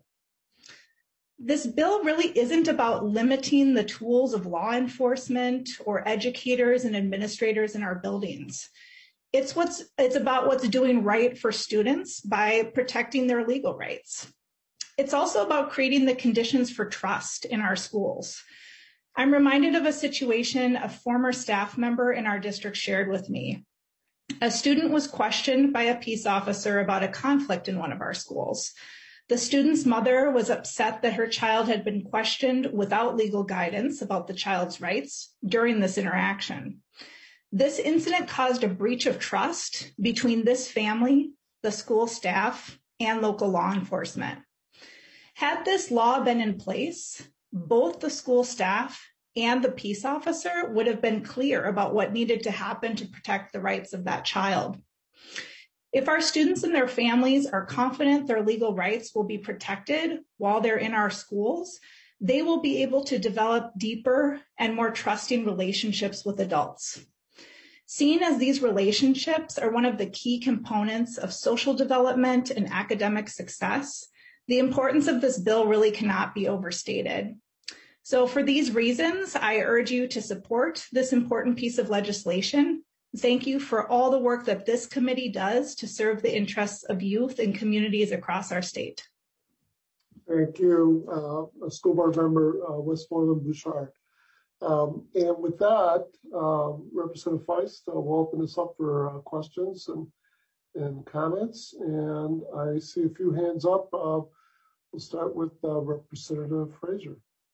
This bill really isn't about limiting the tools of law enforcement or educators and administrators in our buildings. It's, what's, it's about what's doing right for students by protecting their legal rights. It's also about creating the conditions for trust in our schools. I'm reminded of a situation a former staff member in our district shared with me. A student was questioned by a peace officer about a conflict in one of our schools. The student's mother was upset that her child had been questioned without legal guidance about the child's rights during this interaction. This incident caused a breach of trust between this family, the school staff, and local law enforcement. Had this law been in place, both the school staff and the peace officer would have been clear about what needed to happen to protect the rights of that child. If our students and their families are confident their legal rights will be protected while they're in our schools, they will be able to develop deeper and more trusting relationships with adults. Seen as these relationships are one of the key components of social development and academic success, the importance of this bill really cannot be overstated. So for these reasons, I urge you to support this important piece of legislation. Thank you for all the work that this committee does to serve the interests of youth and communities across our state. Thank you, uh, School Board Member uh, Westmoreland Bouchard. Um, and with that, uh, Representative Feist, uh, we'll open this up for uh, questions and, and comments. And I see a few hands up. Uh, we'll start with uh, Representative Frazier.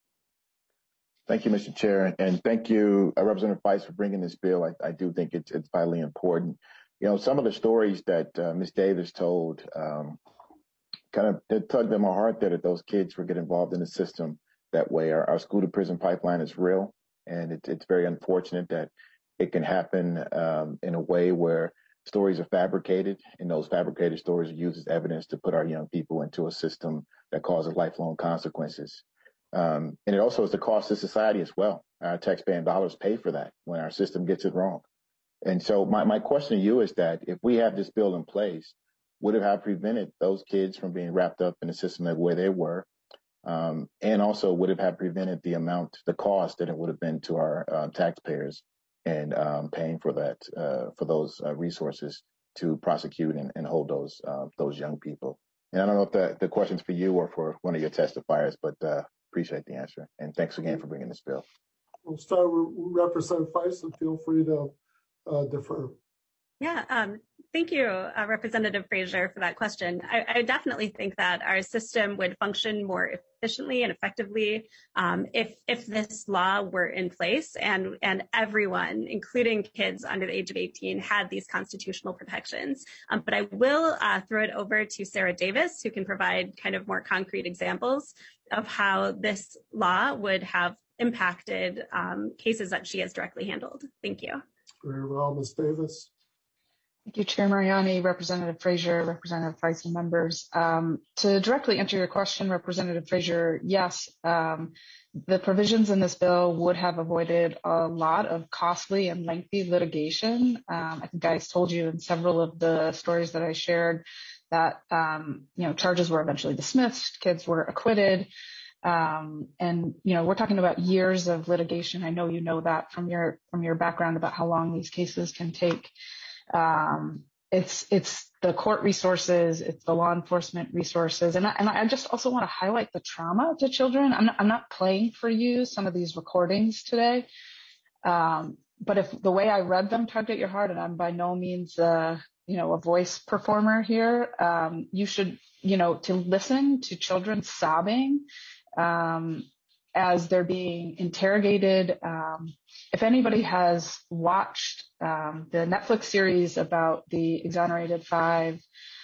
Thank you, Mister Chair, and thank you, uh, Representative Feist, for bringing this bill. I, I do think it's, it's vitally important. You know, some of the stories that uh, Miz Davis told um, kind of it tugged at my heart that those kids were getting involved in the system that way. Our, our school to prison pipeline is real, and it, it's very unfortunate that it can happen um, in a way where stories are fabricated, and those fabricated stories are used as evidence to put our young people into a system that causes lifelong consequences. Um, and it also is the cost to society as well. Our taxpaying dollars pay for that when our system gets it wrong. And so my, my question to you is that if we have this bill in place, would it have prevented those kids from being wrapped up in the system the way they were? Um, and also would it have prevented the amount, the cost that it would have been to our uh, taxpayers and um, paying for that, uh, for those uh, resources to prosecute and, and hold those uh, those young people? And I don't know if the, the question's for you or for one of your testifiers, but uh, appreciate the answer. And thanks again for bringing this bill. We'll start with Representative Feist, and feel free to uh, defer. Yeah, um, thank you, uh, Representative Frazier, for that question. I, I definitely think that our system would function more efficiently and effectively um, if if this law were in place and, and everyone, including kids under the age of eighteen, had these constitutional protections. Um, but I will uh, throw it over to Sarah Davis, who can provide kind of more concrete examples of how this law would have impacted um, cases that she has directly handled. Thank you. Very well, Miz Davis. Thank you, Chair Mariani, Representative Frazier, Representative Feist, and members. Um, to directly answer your question, Representative Frazier, yes, um, the provisions in this bill would have avoided a lot of costly and lengthy litigation. Um, I think I told you in several of the stories that I shared that um, you know charges were eventually dismissed, kids were acquitted, um, and you know we're talking about years of litigation. I know you know that from your from your background about how long these cases can take. Um, it's, it's the court resources, it's the law enforcement resources. And I, and I just also want to highlight the trauma to children. I'm not, I'm not playing for you some of these recordings today. Um, but if the way I read them tugged at your heart, and I'm by no means, uh, you know, a voice performer here, um, you should, you know, to listen to children sobbing, um, as they're being interrogated. Um, if anybody has watched um, the Netflix series about the exonerated five,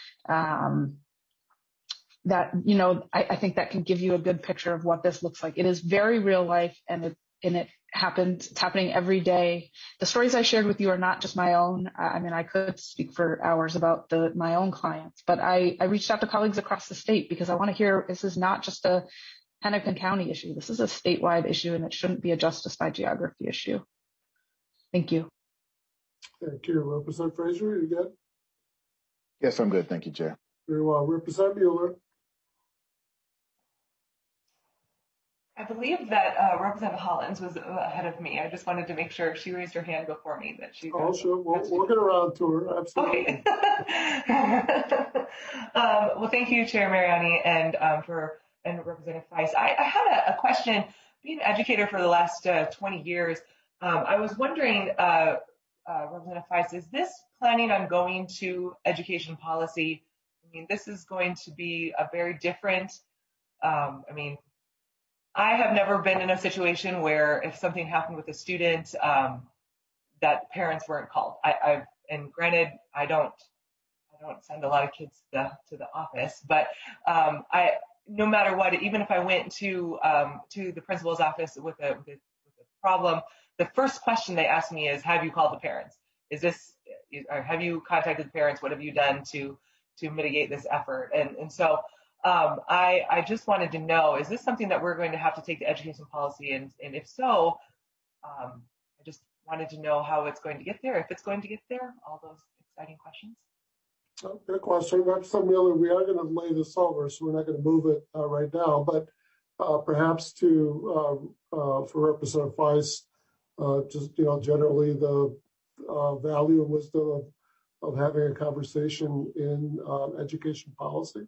um, that, you know, I, I think that can give you a good picture of what this looks like. It is very real life, and it, and it happens, it's happening every day. The stories I shared with you are not just my own. I mean, I could speak for hours about the, my own clients, but I, I reached out to colleagues across the state because I want to hear, this is not just a Hennepin County issue. This is a statewide issue, and it shouldn't be a justice by geography issue. Thank you. Thank you. Representative Frazier, you good? Yes, I'm good. Thank you, Chair. Very well. Representative Mueller. I believe that uh, Representative Hollins was ahead of me. I just wanted to make sure she raised her hand before me. That she. Oh, sure. We'll, we'll get around to her. Absolutely. Okay. um, well, thank you, Chair Mariani, and um, for and Representative Feist. I, I had a, a question. Being an educator for the last uh, twenty years, um, I was wondering, uh, uh, Representative Feist, is this planning on going to education policy? I mean, this is going to be a very different. Um, I mean. I have never been in a situation where if something happened with a student, um, that parents weren't called. I, I've, and granted, I don't, I don't send a lot of kids to the, to the office, but um, I, no matter what, even if I went to um, to the principal's office with a, with a with a problem, the first question they ask me is, "Have you called the parents? Is this, or have you contacted parents? What have you done to to mitigate this effort? And and so um, I I just wanted to know, is this something that we're going to have to take to education policy? And and if so, um, I just wanted to know how it's going to get there, if it's going to get there. All those exciting questions. Oh, good question. Representative Mueller, we are going to lay this over, so we're not going to move it uh, right now, but uh, perhaps to uh, uh, for Representative Feist, uh, just you know, generally the uh, value and wisdom of, of having a conversation in uh, education policy.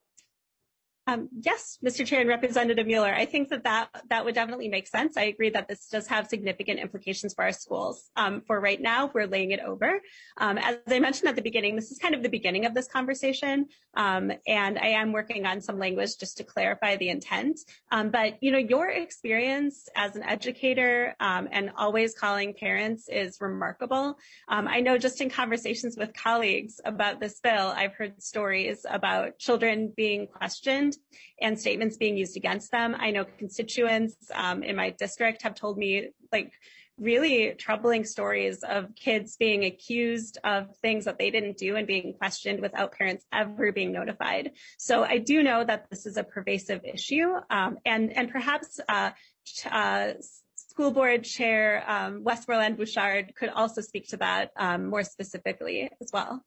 Um, yes, Mister Chair and Representative Mueller, I think that, that that would definitely make sense. I agree that this does have significant implications for our schools. Um, for right now, we're laying it over. Um, as I mentioned at the beginning, this is kind of the beginning of this conversation, um, and I am working on some language just to clarify the intent. Um, but, you know, your experience as an educator um, and always calling parents is remarkable. Um, I know just in conversations with colleagues about this bill, I've heard stories about children being questioned and statements being used against them. I know constituents um, in my district have told me like really troubling stories of kids being accused of things that they didn't do and being questioned without parents ever being notified. So I do know that this is a pervasive issue, um, and and perhaps uh, uh, School Board Chair um, Westmoreland Bouchard could also speak to that um, more specifically as well.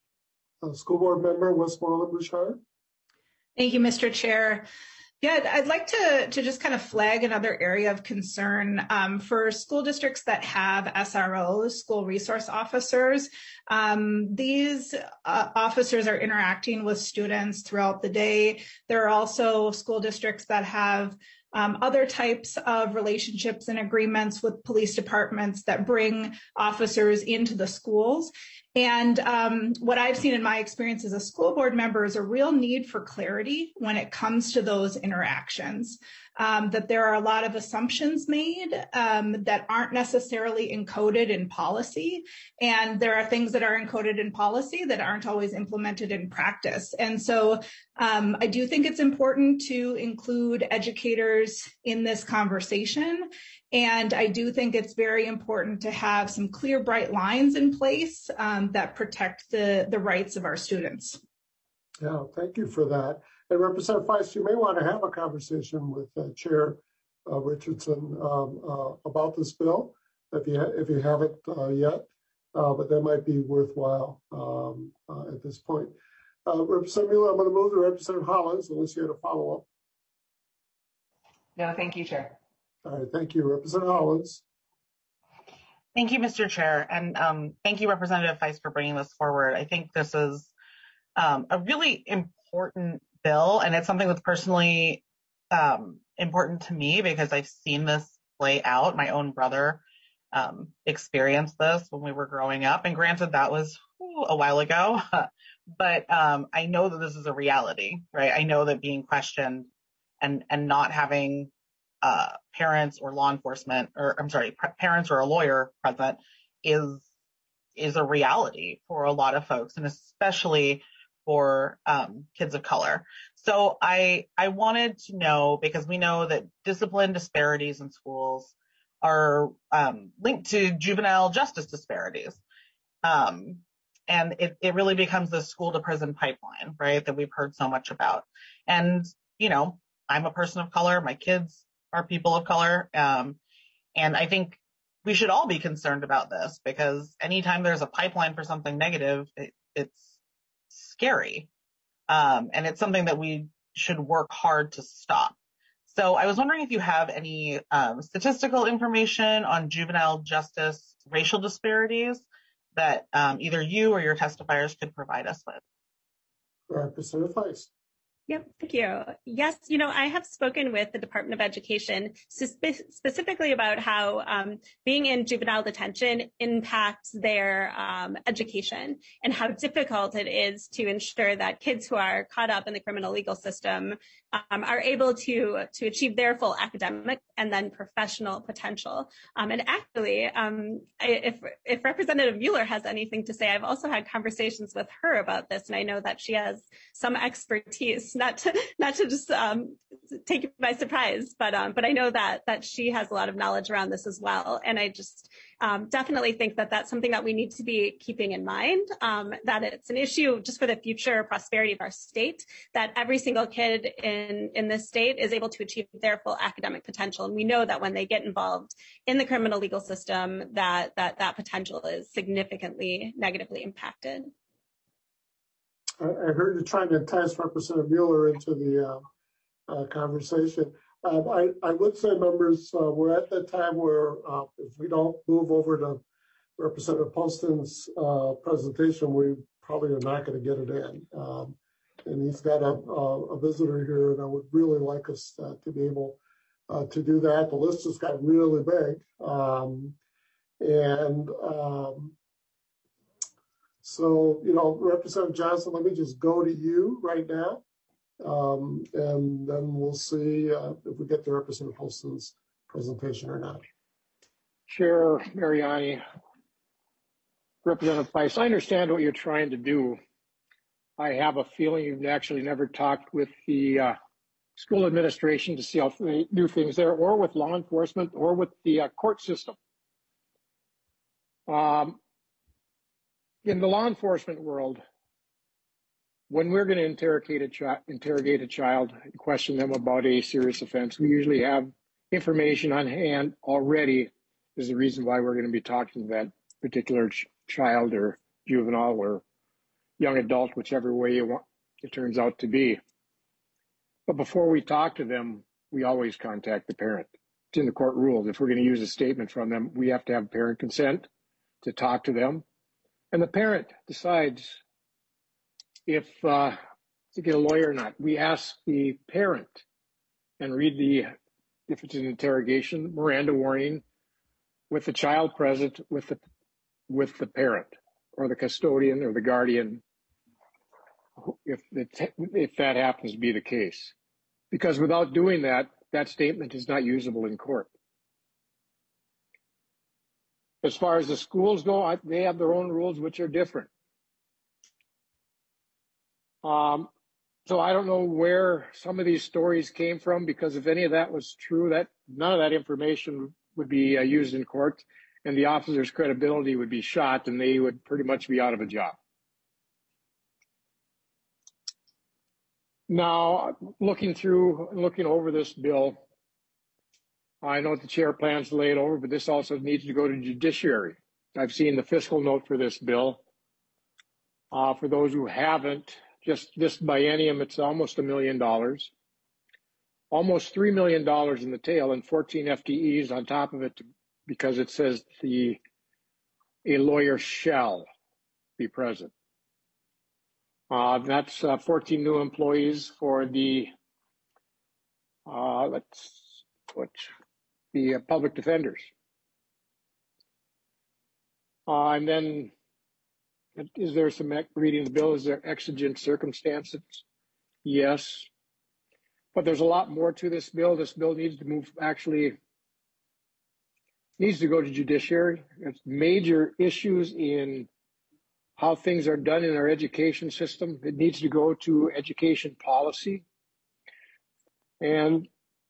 Uh, School Board Member Westmoreland Bouchard. Thank you, Mister Chair. Yeah, I'd like to, to just kind of flag another area of concern um, for school districts that have S R Os, school resource officers. Um, these uh, officers are interacting with students throughout the day. There are also school districts that have Um, other types of relationships and agreements with police departments that bring officers into the schools. And um, what I've seen in my experience as a school board member is a real need for clarity when it comes to those interactions, um, that there are a lot of assumptions made um, that aren't necessarily encoded in policy. And there are things that are encoded in policy that aren't always implemented in practice. And so um, I do think it's important to include educators in this conversation. And I do think it's very important to have some clear, bright lines in place um, that protect the, the rights of our students. Yeah, thank you for that. And Representative Feist, you may want to have a conversation with uh, Chair uh, Richardson um, uh, about this bill, if you, ha- if you haven't uh, yet, uh, but that might be worthwhile um, uh, at this point. Uh, Representative Mueller, I'm going to move to Representative Hollins, unless you had a follow-up. No, thank you, Chair. All right, thank you. Representative Hollins. Thank you, Mister Chair, and um, thank you, Representative Feist, for bringing this forward. I think this is um, a really important bill, and it's something that's personally um, important to me because I've seen this play out. My own brother um, experienced this when we were growing up, and granted, that was ooh, a while ago, but um, I know that this is a reality, right? I know that being questioned and and not having uh, parents or law enforcement, or I'm sorry, p- parents or a lawyer present is is a reality for a lot of folks, and especially for um, kids of color. So I I wanted to know, because we know that discipline disparities in schools are um, linked to juvenile justice disparities. Um, and it, it really becomes the school to prison pipeline, right, that we've heard so much about. And, you know, I'm a person of color. My kids are people of color. Um, and I think we should all be concerned about this, because anytime there's a pipeline for something negative, it, it's scary. Um, and it's something that we should work hard to stop. So I was wondering if you have any um, statistical information on juvenile justice racial disparities that um, either you or your testifiers could provide us with. Representative Feist. Yep, thank you. Yes, you know, I have spoken with the Department of Education spe- specifically about how um, being in juvenile detention impacts their um, education, and how difficult it is to ensure that kids who are caught up in the criminal legal system um, are able to to achieve their full academic and then professional potential. Um, and actually, um, I, if if Representative Mueller has anything to say, I've also had conversations with her about this, and I know that she has some expertise not to not to just um, take you by surprise, but um, but I know that that she has a lot of knowledge around this as well, and I just um, definitely think that that's something that we need to be keeping in mind. Um, that it's an issue just for the future prosperity of our state. That every single kid in in this state is able to achieve their full academic potential, and we know that when they get involved in the criminal legal system, that that that potential is significantly negatively impacted. I heard you trying to entice Representative Mueller into the uh, uh, conversation. Um, I, I would say, members, uh, we're at that time where uh, if we don't move over to Representative Poston's uh, presentation, we probably are not going to get it in. Um, and he's got a, a, a visitor here, and I would really like us uh, to be able uh, to do that. The list has got really big. Um, and um, So, you know, Representative Johnson, let me just go to you right now, um, and then we'll see uh, if we get to Representative Poston's presentation or not. Chair Mariani, Representative Feist, I understand what you're trying to do. I have a feeling you've actually never talked with the uh, school administration to see how they do things there, or with law enforcement, or with the uh, court system. Um, In the law enforcement world, when we're going to interrogate a, chi- interrogate a child and question them about a serious offense, we usually have information on hand already. Is the reason why we're going to be talking to that particular ch- child or juvenile or young adult, whichever way you want, it turns out to be. But before we talk to them, we always contact the parent. It's in the court rules. If we're going to use a statement from them, we have to have parent consent to talk to them. And the parent decides if uh, to get a lawyer or not. We ask the parent and read the, if it's an interrogation, Miranda warning with the child present, with the with the parent or the custodian or the guardian, if it, if that happens to be the case. Because without doing that, that statement is not usable in court. As far as the schools go, they have their own rules, which are different. Um, so I don't know where some of these stories came from, because if any of that was true, that none of that information would be uh, used in court, and the officer's credibility would be shot, and they would pretty much be out of a job. Now, looking through, looking over this bill, I know the chair plans to lay it over, but this also needs to go to judiciary. I've seen the fiscal note for this bill. Uh, for those who haven't, just this biennium, it's almost a million dollars. Almost three million dollars in the tail and fourteen F T Es on top of it, because it says the a lawyer shall be present. Uh, that's uh, fourteen new employees for the, uh, let's, which, the uh, public defenders. Uh, and then, is there some, reading the bill, is there exigent circumstances? Yes. But there's a lot more to this bill. This bill needs to move, actually, needs to go to judiciary. There's major issues in how things are done in our education system. It needs to go to education policy. And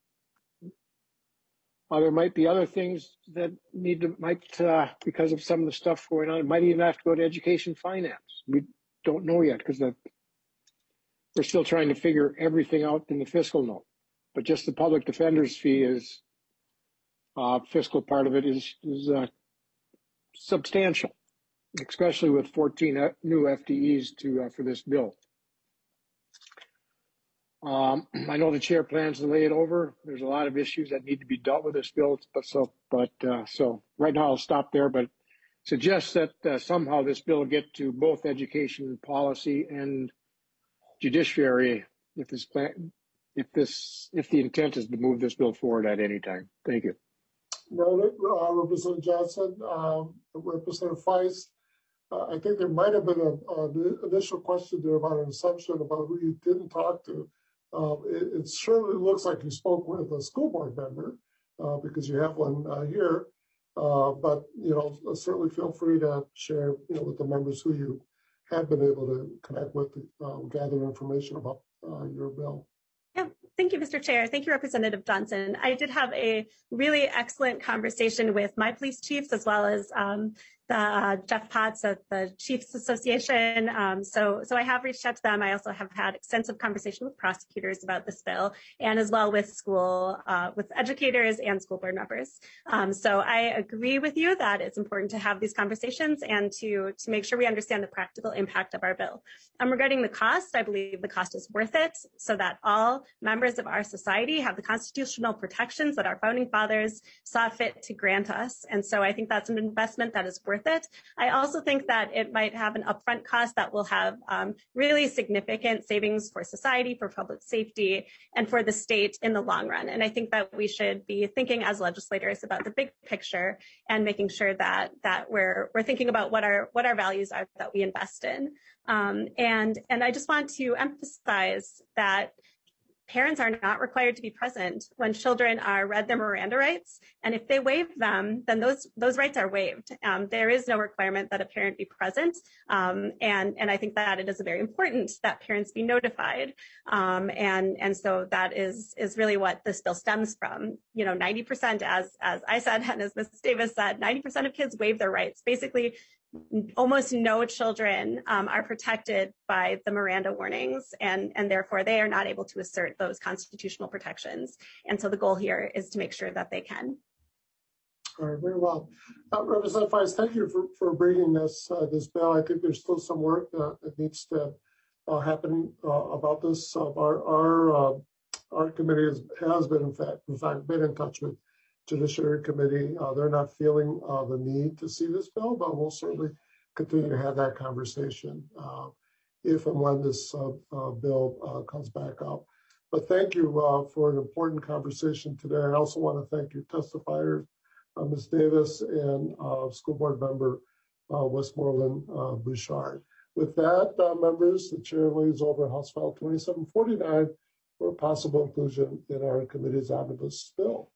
Uh, there might be other things that need to, might, uh, because of some of the stuff going on, it might even have to go to education finance. We don't know yet, because we're still trying to figure everything out in the fiscal note. But just the public defender's fee is, uh, fiscal part of it is, is uh, substantial, especially with fourteen new F T Es to, uh, for this bill. Um, I know the chair plans to lay it over. There's a lot of issues that need to be dealt with this bill, but so, but uh, so right now I'll stop there. But suggest that uh, somehow this bill get to both education policy and judiciary if this plan, if this, if the intent is to move this bill forward at any time. Thank you. Noted, uh, Representative Johnson, um, Representative Feist. Uh, I think there might have been an initial question there about an assumption about who you didn't talk to. Uh, it, it surely looks like you spoke with a school board member, uh, because you have one uh, here. Uh, but you know, certainly feel free to share, you know, with the members who you have been able to connect with, uh, gather information about uh, your bill. Yeah, thank you, Mister Chair. Thank you, Representative Johnson. I did have a really excellent conversation with my police chiefs as well as um, the uh, Jeff Potts of the Chiefs Association. Um, so, so I have reached out to them. I also have had extensive conversation with prosecutors about this bill, and as well with school, uh, with educators and school board members. Um, so I agree with you that it's important to have these conversations and to, to make sure we understand the practical impact of our bill. Um, regarding the cost, I believe the cost is worth it so that all members of our society have the constitutional protections that our founding fathers saw fit to grant us. And so I think that's an investment that is worth it. I also think that it might have an upfront cost that will have um, really significant savings for society, for public safety, and for the state in the long run. And I think that we should be thinking as legislators about the big picture and making sure that that we're we're thinking about what our what our values are that we invest in. Um, and and I just want to emphasize that parents are not required to be present when children are read their Miranda rights. And if they waive them, then those those rights are waived. Um, there is no requirement that a parent be present. Um, and, and I think that it is very important that parents be notified. Um, and, and so that is, is really what this bill stems from. You know, ninety percent, as, as I said, and as Miz Davis said, ninety percent of kids waive their rights. Basically, almost no children um, are protected by the Miranda warnings, and, and therefore they are not able to assert those constitutional protections. And so the goal here is to make sure that they can. All right, very well. Uh, Representative Fies, thank you for, for bringing this uh, this bill. I think there's still some work uh, that needs to uh, happen uh, about this. Uh, our our, uh, our committee has, has been, in fact, in fact, been in touch with Judiciary Committee. Uh, they're not feeling uh, the need to see this bill, but we'll certainly continue to have that conversation uh, if and when this uh, uh, bill uh, comes back up. But thank you uh, for an important conversation today. I also want to thank your testifiers, uh, Miz Davis and uh, School Board Member uh, Westmoreland uh, Bouchard. With that, uh, members, the chair lays over House File twenty-seven forty-nine for possible inclusion in our committee's omnibus bill.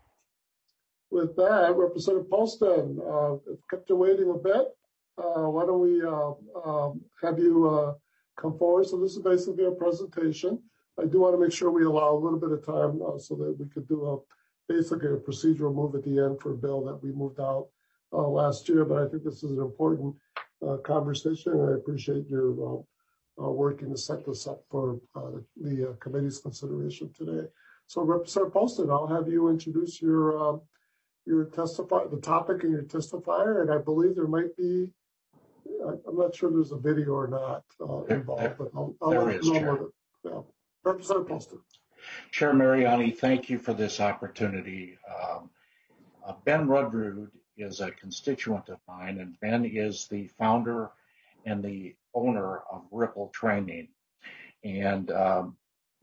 With that, Representative Poston, uh, kept you waiting a bit. Uh, why don't we uh, um, have you uh, come forward? So this is basically a presentation. I do want to make sure we allow a little bit of time uh, so that we could do a basically a procedural move at the end for a bill that we moved out uh, last year. But I think this is an important uh, conversation, and I appreciate your uh, uh, working to set this up for uh, the uh, committee's consideration today. So, Representative Poston, I'll have you introduce your uh, your testify, the topic and your testifier, and I believe there might be, I'm not sure there's a video or not uh, involved, but I'll, I'll there let is, you know Chair. what it, yeah. Representative Poston. Chair Mariani, thank you for this opportunity. Um, uh, Ben Rudrud is a constituent of mine, and Ben is the founder and the owner of Ripple Training. And um,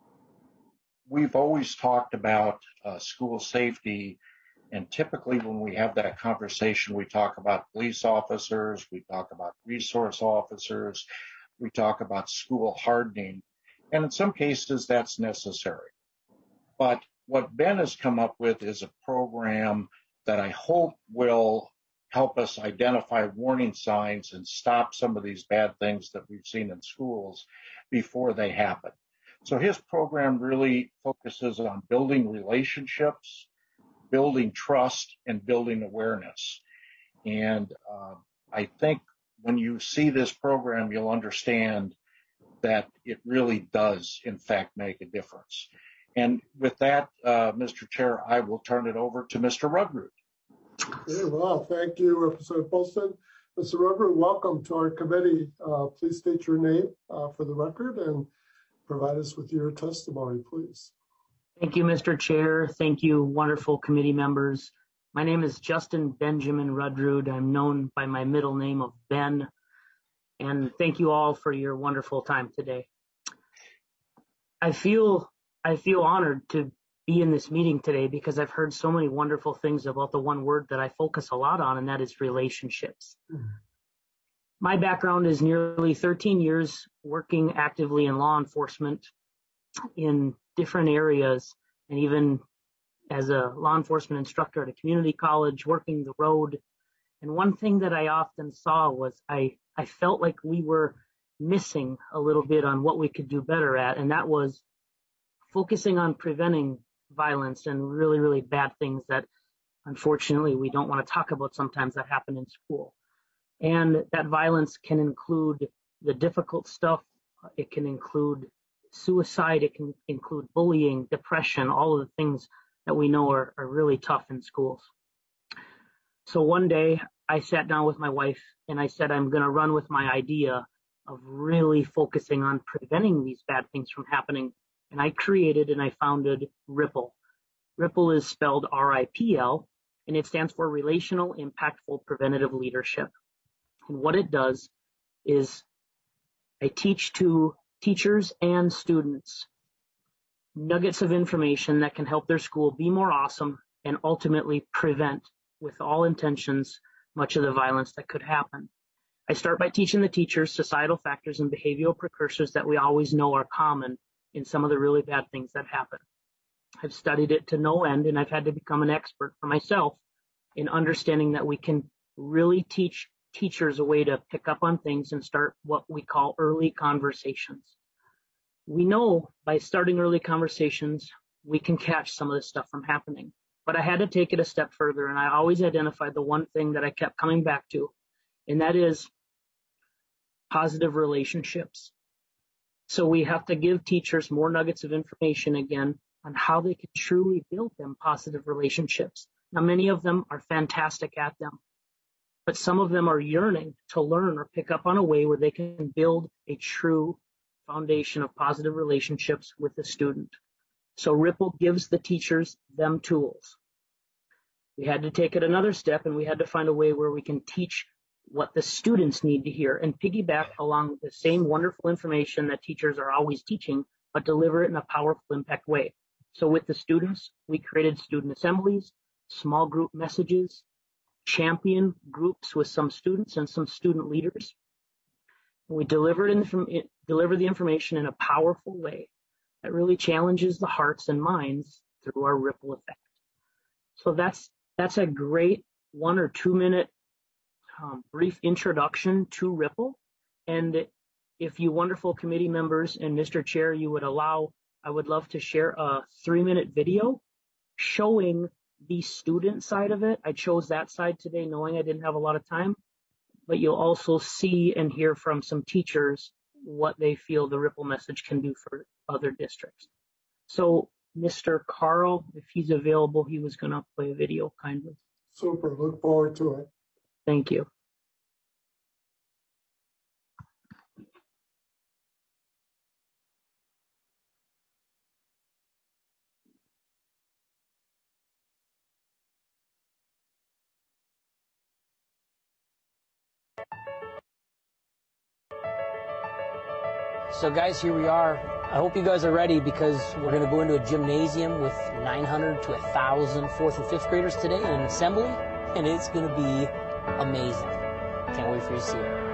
we've always talked about uh, school safety. And typically when we have that conversation, we talk about police officers, we talk about resource officers, we talk about school hardening. And in some cases, that's necessary. But what Ben has come up with is a program that I hope will help us identify warning signs and stop some of these bad things that we've seen in schools before they happen. So his program really focuses on building relationships, building trust, and building awareness. And uh, I think when you see this program, you'll understand that it really does, in fact, make a difference. And with that, uh, Mister Chair, I will turn it over to Mister Rudrud. Very well. Thank you, Representative Poston. Mister Rudrud, welcome to our committee. Uh, please state your name uh, for the record and provide us with your testimony, please. Thank you, Mister Chair. Thank you, wonderful committee members. My name is Justin Benjamin Rudrud. I'm known by my middle name of Ben. And thank you all for your wonderful time today. I feel I feel honored to be in this meeting today because I've heard so many wonderful things about the one word that I focus a lot on, and that is relationships. Mm-hmm. My background is nearly thirteen years working actively in law enforcement in different areas, and even as a law enforcement instructor at a community college, working the road. And one thing that I often saw was I, I felt like we were missing a little bit on what we could do better at, and that was focusing on preventing violence and really, really bad things that unfortunately we don't want to talk about sometimes that happen in school. And that violence can include the difficult stuff. It can include suicide. It can include bullying, depression, all of the things that we know are, are really tough in schools. So one day I sat down with my wife and I said, I'm going to run with my idea of really focusing on preventing these bad things from happening. And I created and I founded Ripple. Ripple is spelled R I P L, and it stands for Relational Impactful Preventative Leadership. And what it does is I teach to teachers and students nuggets of information that can help their school be more awesome and ultimately prevent, with all intentions, much of the violence that could happen. I start by teaching the teachers societal factors and behavioral precursors that we always know are common in some of the really bad things that happen. I've studied it to no end, and I've had to become an expert for myself in understanding that we can really teach teachers a way to pick up on things and start what we call early conversations. We know by starting early conversations, we can catch some of this stuff from happening. But I had to take it a step further, and I always identified the one thing that I kept coming back to, and that is positive relationships. So we have to give teachers more nuggets of information again on how they can truly build them positive relationships. Now, many of them are fantastic at them, but some of them are yearning to learn or pick up on a way where they can build a true foundation of positive relationships with the student. So Ripple gives the teachers them tools. We had to take it another step, and we had to find a way where we can teach what the students need to hear and piggyback along the same wonderful information that teachers are always teaching, but deliver it in a powerful impact way. So with the students, we created student assemblies, small group messages, champion groups with some students and some student leaders. We delivered in, deliver the information in a powerful way that really challenges the hearts and minds through our ripple effect. So that's that's a great one or two minute um, brief introduction to Ripple. And if you wonderful committee members and Mister Chair, you would allow, I would love to share a three minute video showing the student side of it. I chose that side today knowing I didn't have a lot of time, but you'll also see and hear from some teachers what they feel the Ripple message can do for other districts. So Mister Carl, if he's available, he was going to play a video kindly. Super, look forward to it. Thank you. So guys, here we are. I hope you guys are ready because we're going to go into a gymnasium with nine hundred to one thousand fourth and fifth graders today in an assembly, and it's going to be amazing. Can't wait for you to see it.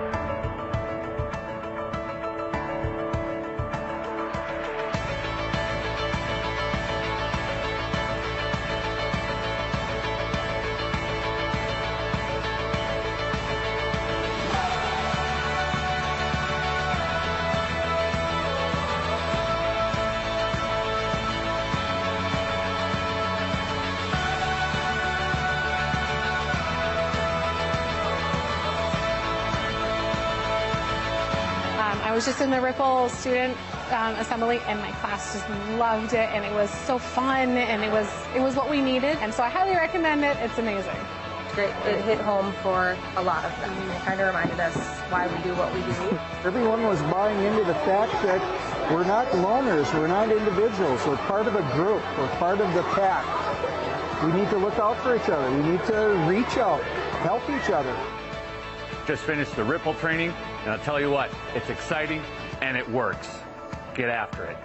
I was just in the Ripple student um, assembly, and my class just loved it, and it was so fun, and it was it was what we needed, and so I highly recommend it. It's amazing. It's great. It hit home for a lot of them. It kind of reminded us why we do what we do. Everyone was buying into the fact that we're not loners, we're not individuals, we're part of a group, we're part of the pack. We need to look out for each other. We need to reach out, help each other. Just finished the Ripple training, and I'll tell you what, it's exciting and it works. Get after it.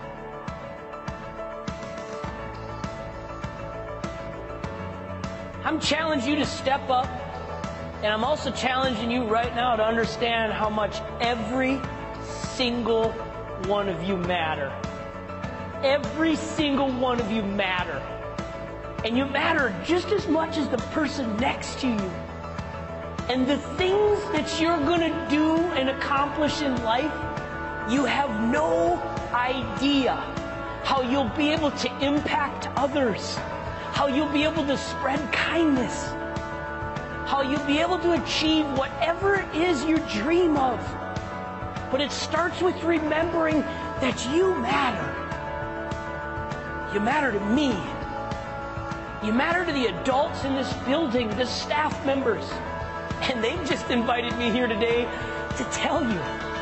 I'm challenging you to step up, and I'm also challenging you right now to understand how much every single one of you matter. Every single one of you matter. And you matter just as much as the person next to you. And the things that you're going to do and accomplish in life, you have no idea how you'll be able to impact others, how you'll be able to spread kindness, how you'll be able to achieve whatever it is you dream of. But it starts with remembering that you matter. You matter to me. You matter to the adults in this building, the staff members. And they've just invited me here today to tell you.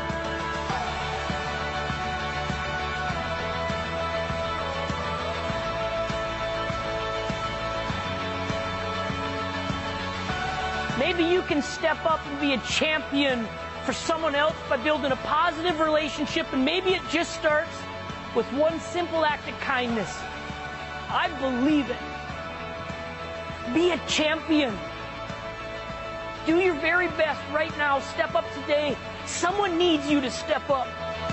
Maybe you can step up and be a champion for someone else by building a positive relationship, and maybe it just starts with one simple act of kindness. I believe it. Be a champion. Do your very best right now. Step up today. Someone needs you to step up.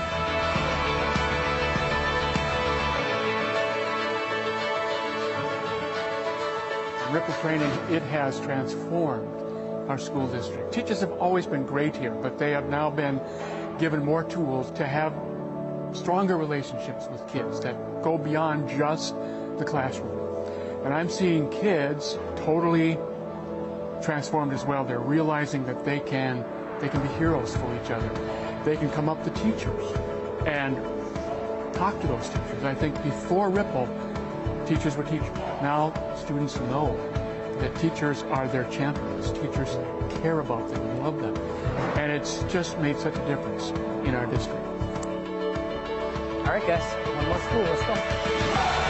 Ripple training, it has transformed our school district. Teachers have always been great here, but they have now been given more tools to have stronger relationships with kids that go beyond just the classroom. And I'm seeing kids totally transformed as well. They're realizing that they can they can be heroes for each other. They can come up to teachers and talk to those teachers. I think before Ripple, teachers were teachers. Now students know that teachers are their champions. Teachers care about them and love them. And it's just made such a difference in our district. All right, guys, one more school. Let's go.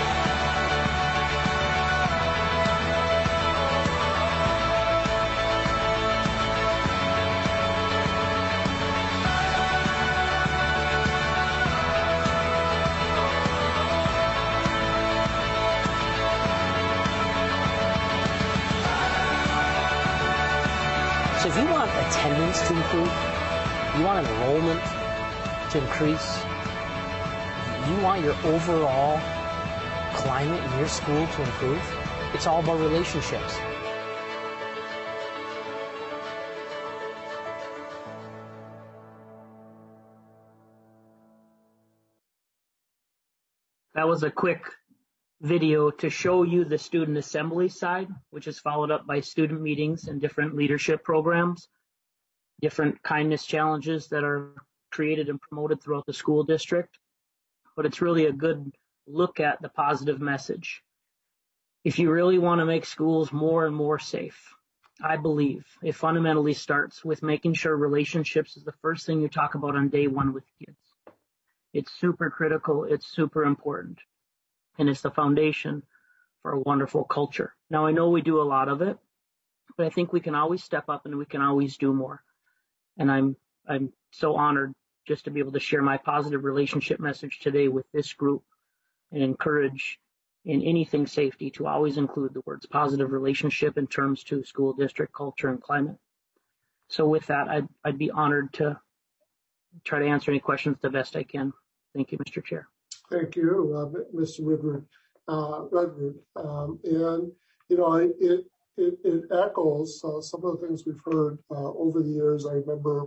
So if you want attendance to improve, you want enrollment to increase, you want your overall climate in your school to improve, it's all about relationships. That was a quick video to show you the student assembly side, which is followed up by student meetings and different leadership programs, different kindness challenges that are created and promoted throughout the school district. But it's really a good look at the positive message. If you really want to make schools more and more safe, I believe it fundamentally starts with making sure relationships is the first thing you talk about on day one with kids. It's super critical. It's super important. And it's the foundation for a wonderful culture. Now, I know we do a lot of it, but I think we can always step up and we can always do more. And I'm I'm so honored just to be able to share my positive relationship message today with this group and encourage in anything safety to always include the words positive relationship in terms to school district culture and climate. So with that, I'd, I'd be honored to try to answer any questions the best I can. Thank you, Mister Chair. Thank you, uh, Mister Woodward. Uh, Redwood. Um, and, you know, it, it, it echoes uh, some of the things we've heard uh, over the years. I remember,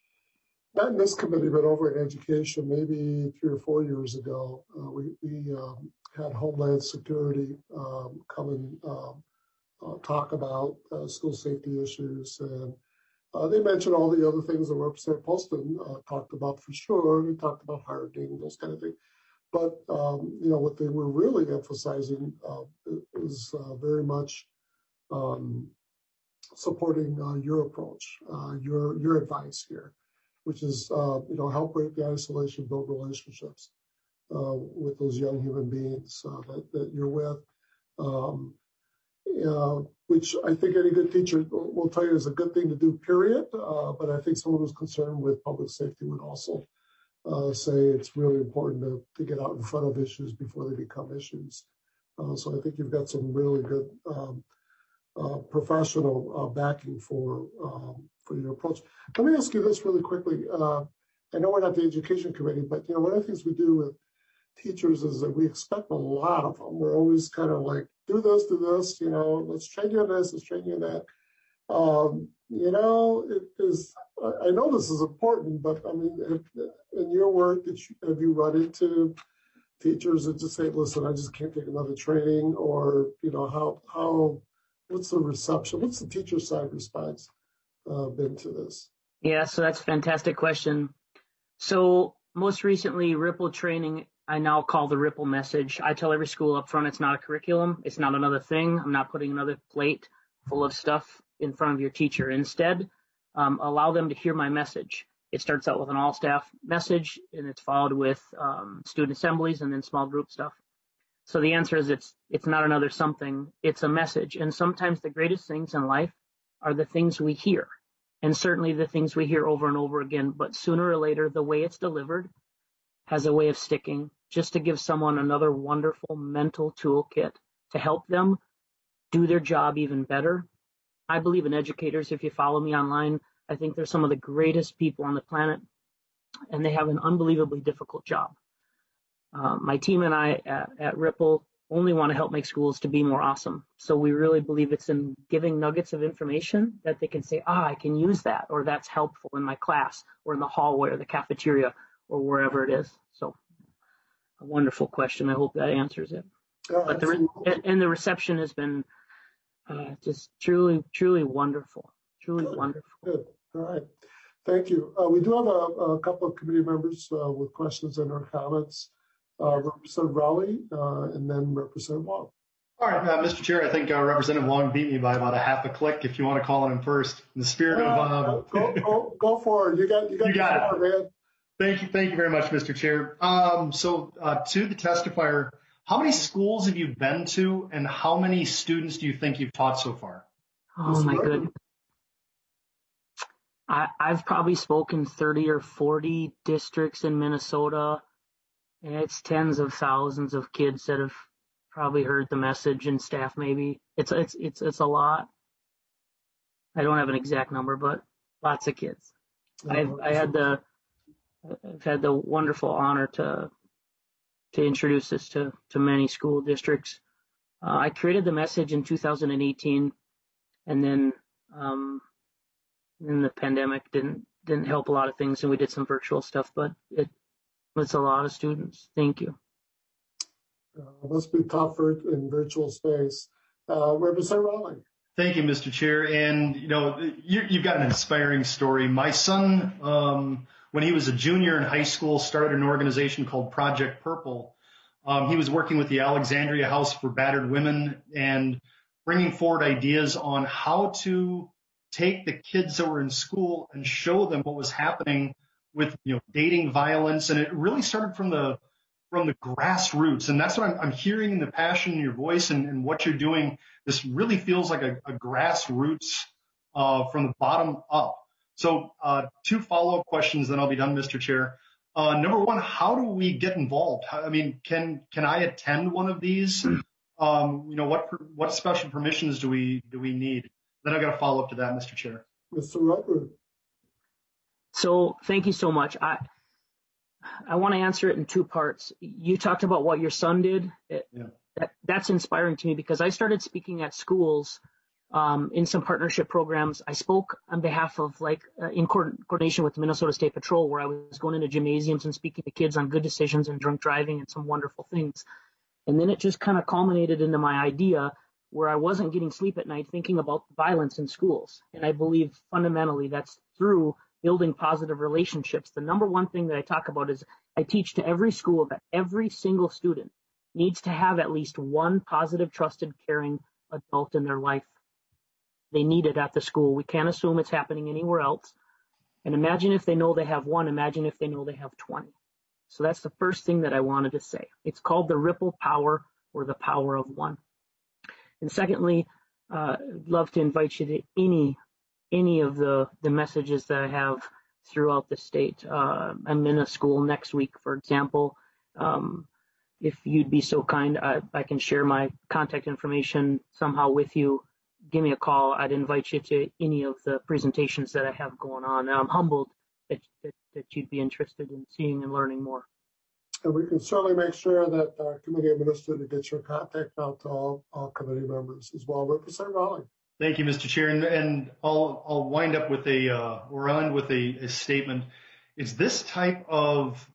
not in this committee, but over in education, maybe three or four years ago, uh, we, we um, had Homeland Security um, come and um, uh, talk about uh, school safety issues. And uh, they mentioned all the other things that Representative Poston uh, talked about for sure. We talked about hardening, those kind of things. But, um, you know, what they were really emphasizing uh, is uh, very much um, supporting uh, your approach, uh, your your advice here, which is, uh, you know, help break the isolation, build relationships uh, with those young human beings uh, that, that you're with, um, uh, which I think any good teacher will tell you is a good thing to do, period. Uh, but I think someone who's concerned with public safety would also Uh, say it's really important to, to get out in front of issues before they become issues. Uh, so I think you've got some really good um, uh, professional uh, backing for um, for your approach. Let me ask you this really quickly. Uh, I know we're not the education committee, but you know one of the things we do with teachers is that we expect a lot of them. We're always kind of like, do this, do this, you know, let's train you in this, let's train you in that. Um, you know, it is, I know this is important, but I mean, if, in your work, have you run into teachers that just say, listen, I just can't take another training, or, you know, how, how, what's the reception? What's the teacher side response uh, been to this? Yeah, so that's a fantastic question. So most recently, Ripple training, I now call the Ripple message. I tell every school up front, it's not a curriculum. It's not another thing. I'm not putting another plate full of stuff in front of your teacher. Instead, um, allow them to hear my message. It starts out with an all-staff message, and it's followed with um, student assemblies and then small group stuff. So the answer is it's it's not another something. It's a message. And sometimes the greatest things in life are the things we hear, and certainly the things we hear over and over again. But sooner or later, the way it's delivered has a way of sticking, just to give someone another wonderful mental toolkit to help them do their job even better. I believe in educators. If you follow me online, I think they're some of the greatest people on the planet, and they have an unbelievably difficult job. Uh, my team and I at, at Ripple only want to help make schools to be more awesome. So we really believe it's in giving nuggets of information that they can say, ah, I can use that, or that's helpful in my class, or in the hallway, or the cafeteria, or wherever it is. So a wonderful question. I hope that answers it. Yeah, but the re- and the reception has been uh, just truly, truly wonderful. Truly Good. wonderful. Good. All right. Thank you. Uh, we do have a, a couple of committee members uh, with questions and or comments. Uh, Representative Rowley uh, and then Representative Wong. All right, uh, Mister Chair, I think uh, Representative Wong beat me by about a half a click. If you want to call on him first, in the spirit uh, of um, go, go, go for it. You got, you got, you got it, man. Thank you, thank you very much, Mister Chair. Um, so uh, to the testifier, how many schools have you been to, and how many students do you think you've taught so far? Oh my goodness. I, I've probably spoken thirty or forty districts in Minnesota, and it's tens of thousands of kids that have probably heard the message, and staff maybe. It's it's it's it's a lot. I don't have an exact number, but lots of kids. I've I had the I've had the wonderful honor to to introduce this to to many school districts. Uh, I created the message in two thousand eighteen, and then um, then the pandemic didn't didn't help a lot of things, and we did some virtual stuff, but it it's a lot of students. Thank you. Uh, must be tougher in virtual space. Uh, Representative Rowley. Thank you, Mister Chair. And, you know, you, you've got an inspiring story. My son, um, when he was a junior in high school, started an organization called Project Purple. Um, he was working with the Alexandria House for Battered Women and bringing forward ideas on how to take the kids that were in school and show them what was happening with, you know, dating violence. And it really started from the from the grassroots. And that's what I'm, I'm hearing in the passion in your voice and, and what you're doing. This really feels like a, a grassroots uh, from the bottom up. So uh, two follow-up questions, then I'll be done, Mister Chair. Uh, number one, how do we get involved? I mean, can can I attend one of these? Um, you know, what what special permissions do we do we need? Then I got a follow-up to that, Mister Chair. Mister Rutherford. So thank you so much. I I want to answer it in two parts. You talked about what your son did. It, yeah. that, that's inspiring to me because I started speaking at schools um, in some partnership programs. I spoke on behalf of, like, uh, in co- coordination with the Minnesota State Patrol, where I was going into gymnasiums and speaking to kids on good decisions and drunk driving and some wonderful things. And then it just kind of culminated into my idea where I wasn't getting sleep at night thinking about violence in schools. And I believe fundamentally that's through building positive relationships. The number one thing that I talk about is I teach to every school that every single student needs to have at least one positive, trusted, caring adult in their life. They need it at the school. We can't assume it's happening anywhere else. And imagine if they know they have one, imagine if they know they have twenty. So that's the first thing that I wanted to say. It's called the ripple power, or the power of one. And secondly, uh, I'd love to invite you to any any of the, the messages that I have throughout the state. Uh, I'm in a school next week, for example. Um, if you'd be so kind, I, I can share my contact information somehow with you. Give me a call. I'd invite you to any of the presentations that I have going on. And I'm humbled that, that, that you'd be interested in seeing and learning more. And we can certainly make sure that our committee administrator gets your contact out to all, all committee members as well. Representative Rowley. Thank you, Mister Chair. And, and I'll, I'll wind up with a, uh, or I'll end with a, a statement. It's this type of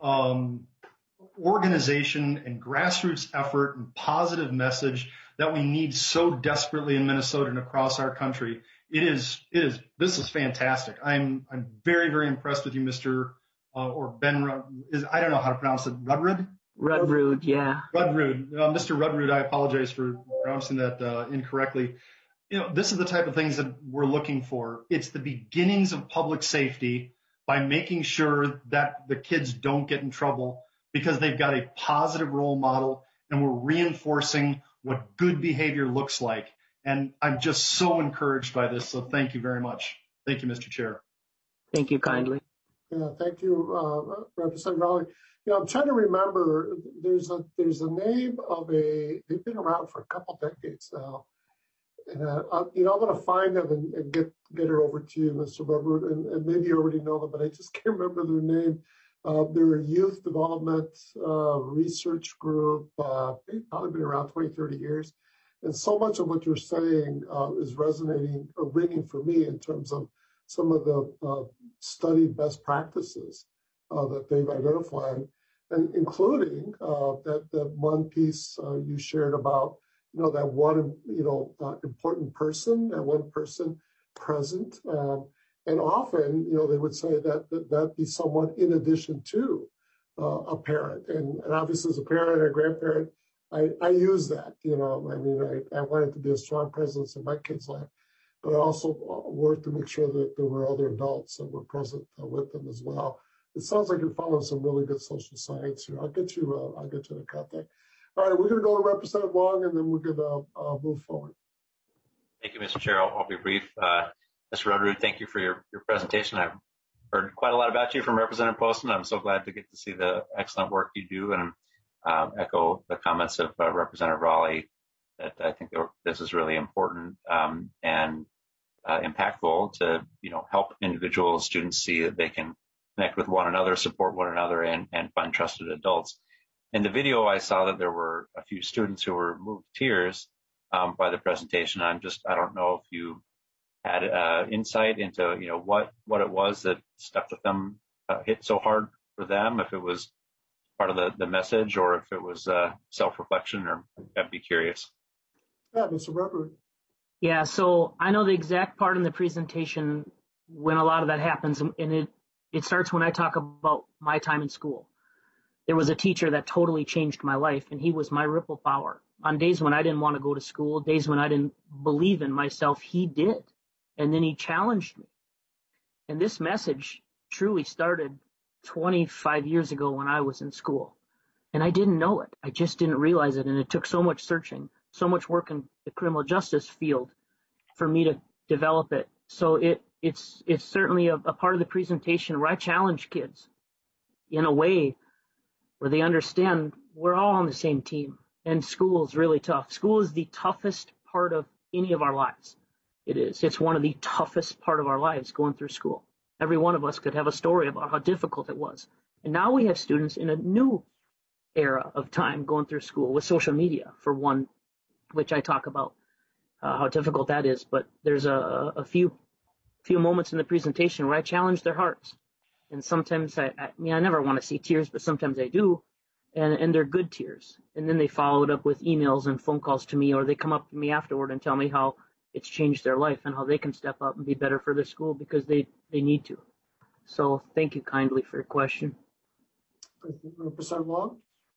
um, organization and grassroots effort and positive message that we need so desperately in Minnesota and across our country. It is, it is, this is fantastic. I'm, I'm very, very impressed with you, Mister Uh, or Ben, is, I don't know how to pronounce it, Rudrud? Rudrud, yeah. Rudrud. Uh, Mister Rudrud, I apologize for pronouncing that uh, incorrectly. You know, this is the type of things that we're looking for. It's the beginnings of public safety by making sure that the kids don't get in trouble because they've got a positive role model and we're reinforcing what good behavior looks like. And I'm just so encouraged by this. So thank you very much. Thank you, Mister Chair. Thank you kindly. Yeah, thank you, uh, Representative Raleigh. You know, I'm trying to remember, there's a there's a name of a, they've been around for a couple decades now. And, uh, I, you know, I'm going to find them and, and get get it over to you, Mister Rudrud, and, and maybe you already know them, but I just can't remember their name. Uh, they're a youth development uh, research group. Uh, they've probably been around twenty, thirty years. And so much of what you're saying uh, is resonating or ringing for me in terms of some of the uh, studied best practices uh, that they've identified, and including uh, that, that one piece uh, you shared about, you know, that one, you know, uh, important person, that one person present. Um, and often, you know, they would say that that, that be someone in addition to uh, a parent. And, and obviously as a parent or a grandparent, I, I use that, you know, I mean, I, I wanted to be a strong presence in my kids' life, but I also worked to make sure that there were other adults that were present uh, with them as well. It sounds like you're following some really good social science here. I'll get you, uh, I'll get you the contact. All right, we're going to go to Representative Long, and then we're going to uh, move forward. Thank you, Mister Chair. I'll, I'll be brief. Uh, Mister Rudrud, thank you for your, your presentation. I've heard quite a lot about you from Representative Poston. I'm so glad to get to see the excellent work you do, and um, echo the comments of uh, Representative Raleigh that I think this is really important um, and uh, impactful to, you know, help individual students see that they can connect with one another, support one another, and, and find trusted adults. In the video, I saw that there were a few students who were moved to tears um, by the presentation. I'm just, I don't know if you had uh, insight into, you know, what, what it was that stuck with them, uh, hit so hard for them, if it was part of the, the message or if it was uh, self-reflection, or I'd be curious. Yeah, Mister Rudrud. Yeah, so I know the exact part in the presentation when a lot of that happens, and it, it starts when I talk about my time in school. There was a teacher that totally changed my life, and he was my ripple power. On days when I didn't want to go to school, days when I didn't believe in myself, he did. And then he challenged me. And this message truly started twenty-five years ago when I was in school. And I didn't know it. I just didn't realize it. And it took so much searching, so much work in the criminal justice field for me to develop it. So it it's it's certainly a, a part of the presentation where I challenge kids in a way where they understand we're all on the same team, and school is really tough. School is the toughest part of any of our lives. It is. It's one of the toughest part of our lives, going through school. Every one of us could have a story about how difficult it was. And now we have students in a new era of time going through school with social media, for one, which I talk about uh, how difficult that is. But there's a, a few few moments in the presentation where I challenge their hearts. And sometimes, I, I mean, I never want to see tears, but sometimes I do. And, and they're good tears. And then they follow it up with emails and phone calls to me, or they come up to me afterward and tell me how it's changed their life and how they can step up and be better for their school because they, they need to. So thank you kindly for your question. Thank you, Representative Long.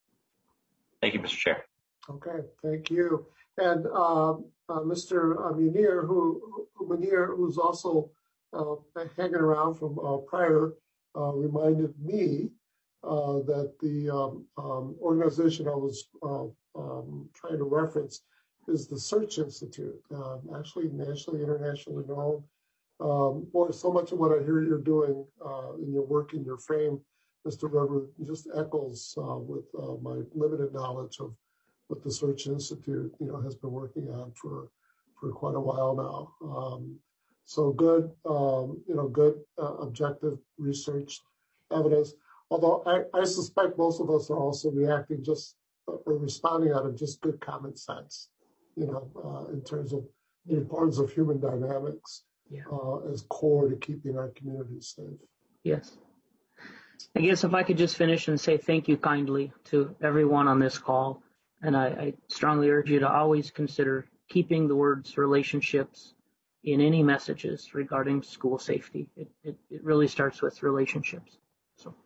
Thank you, Mister Chair. Okay, thank you. And uh, uh, Mister Munir, who, who Munir, who's also uh, hanging around from uh, prior, uh, reminded me uh, that the um, um, organization I was uh, um, trying to reference is the Search Institute, um, actually nationally, internationally known. Um, boy, so much of what I hear you're doing uh, in your work, in your frame, Mister Rudrud, just echoes uh, with uh, my limited knowledge of what the Search Institute, you know, has been working on for for quite a while now. Um, so good, um, you know, good uh, objective research evidence. Although I, I suspect most of us are also reacting just uh, or responding out of just good common sense, you know, uh, in terms of the importance of human dynamics yeah. uh, as core to keeping our communities safe. Yes. I guess if I could just finish and say thank you kindly to everyone on this call. And I, I strongly urge you to always consider keeping the words relationships in any messages regarding school safety. It, it, it really starts with relationships. So,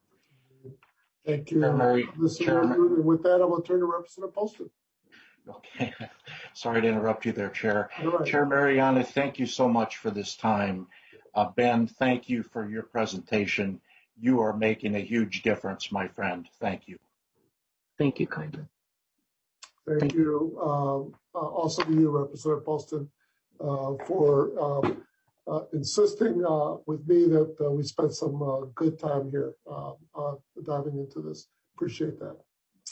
thank you. Chairman, Mister Chairman. And with that, I will turn to Representative Poston. Okay. Sorry to interrupt you there, Chair. Right. Chair Mariani, thank you so much for this time. Uh, Ben, thank you for your presentation. You are making a huge difference, my friend. Thank you. Thank you kindly. Thank, Thank you. you. Um, uh, also to you, Representative Poston, uh, for um, uh, insisting uh, with me that uh, we spent some uh, good time here uh, uh, diving into this. Appreciate that.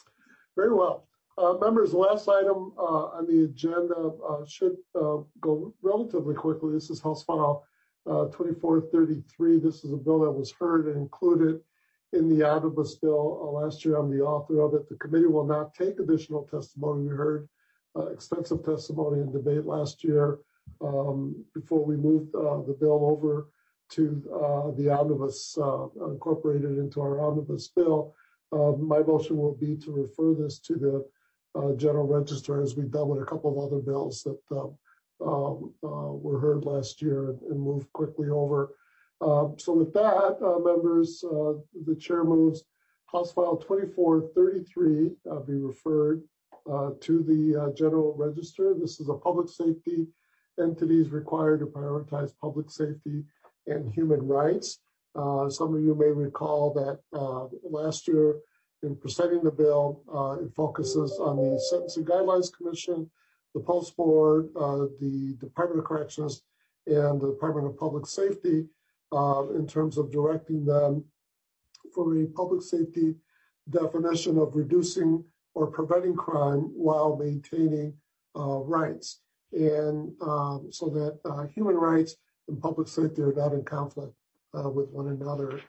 Very well. Uh, members, the last item uh, on the agenda uh, should uh, go relatively quickly. This is House File uh, twenty-four thirty-three. This is a bill that was heard and included in the omnibus bill uh, last year. I'm the author of it. The committee will not take additional testimony. We heard uh, extensive testimony and debate last year um, before we moved uh, the bill over to uh, the omnibus, uh, incorporated into our omnibus bill. Uh, my motion will be to refer this to the uh, General Register, as we've done with a couple of other bills that uh, um, uh, were heard last year, and, and move quickly over. Uh, so with that, uh, members, uh, the chair moves House File twenty-four thirty-three uh, be referred uh, to the uh, General Register. This is a public safety entities required to prioritize public safety and human rights. Uh, some of you may recall that uh, last year, in presenting the bill, uh, it focuses on the Sentencing Guidelines Commission, the Post Board, uh, the Department of Corrections, and the Department of Public Safety, uh, in terms of directing them for a public safety definition of reducing or preventing crime while maintaining uh, rights, and um, so that uh, human rights and public safety are not in conflict uh, with one another.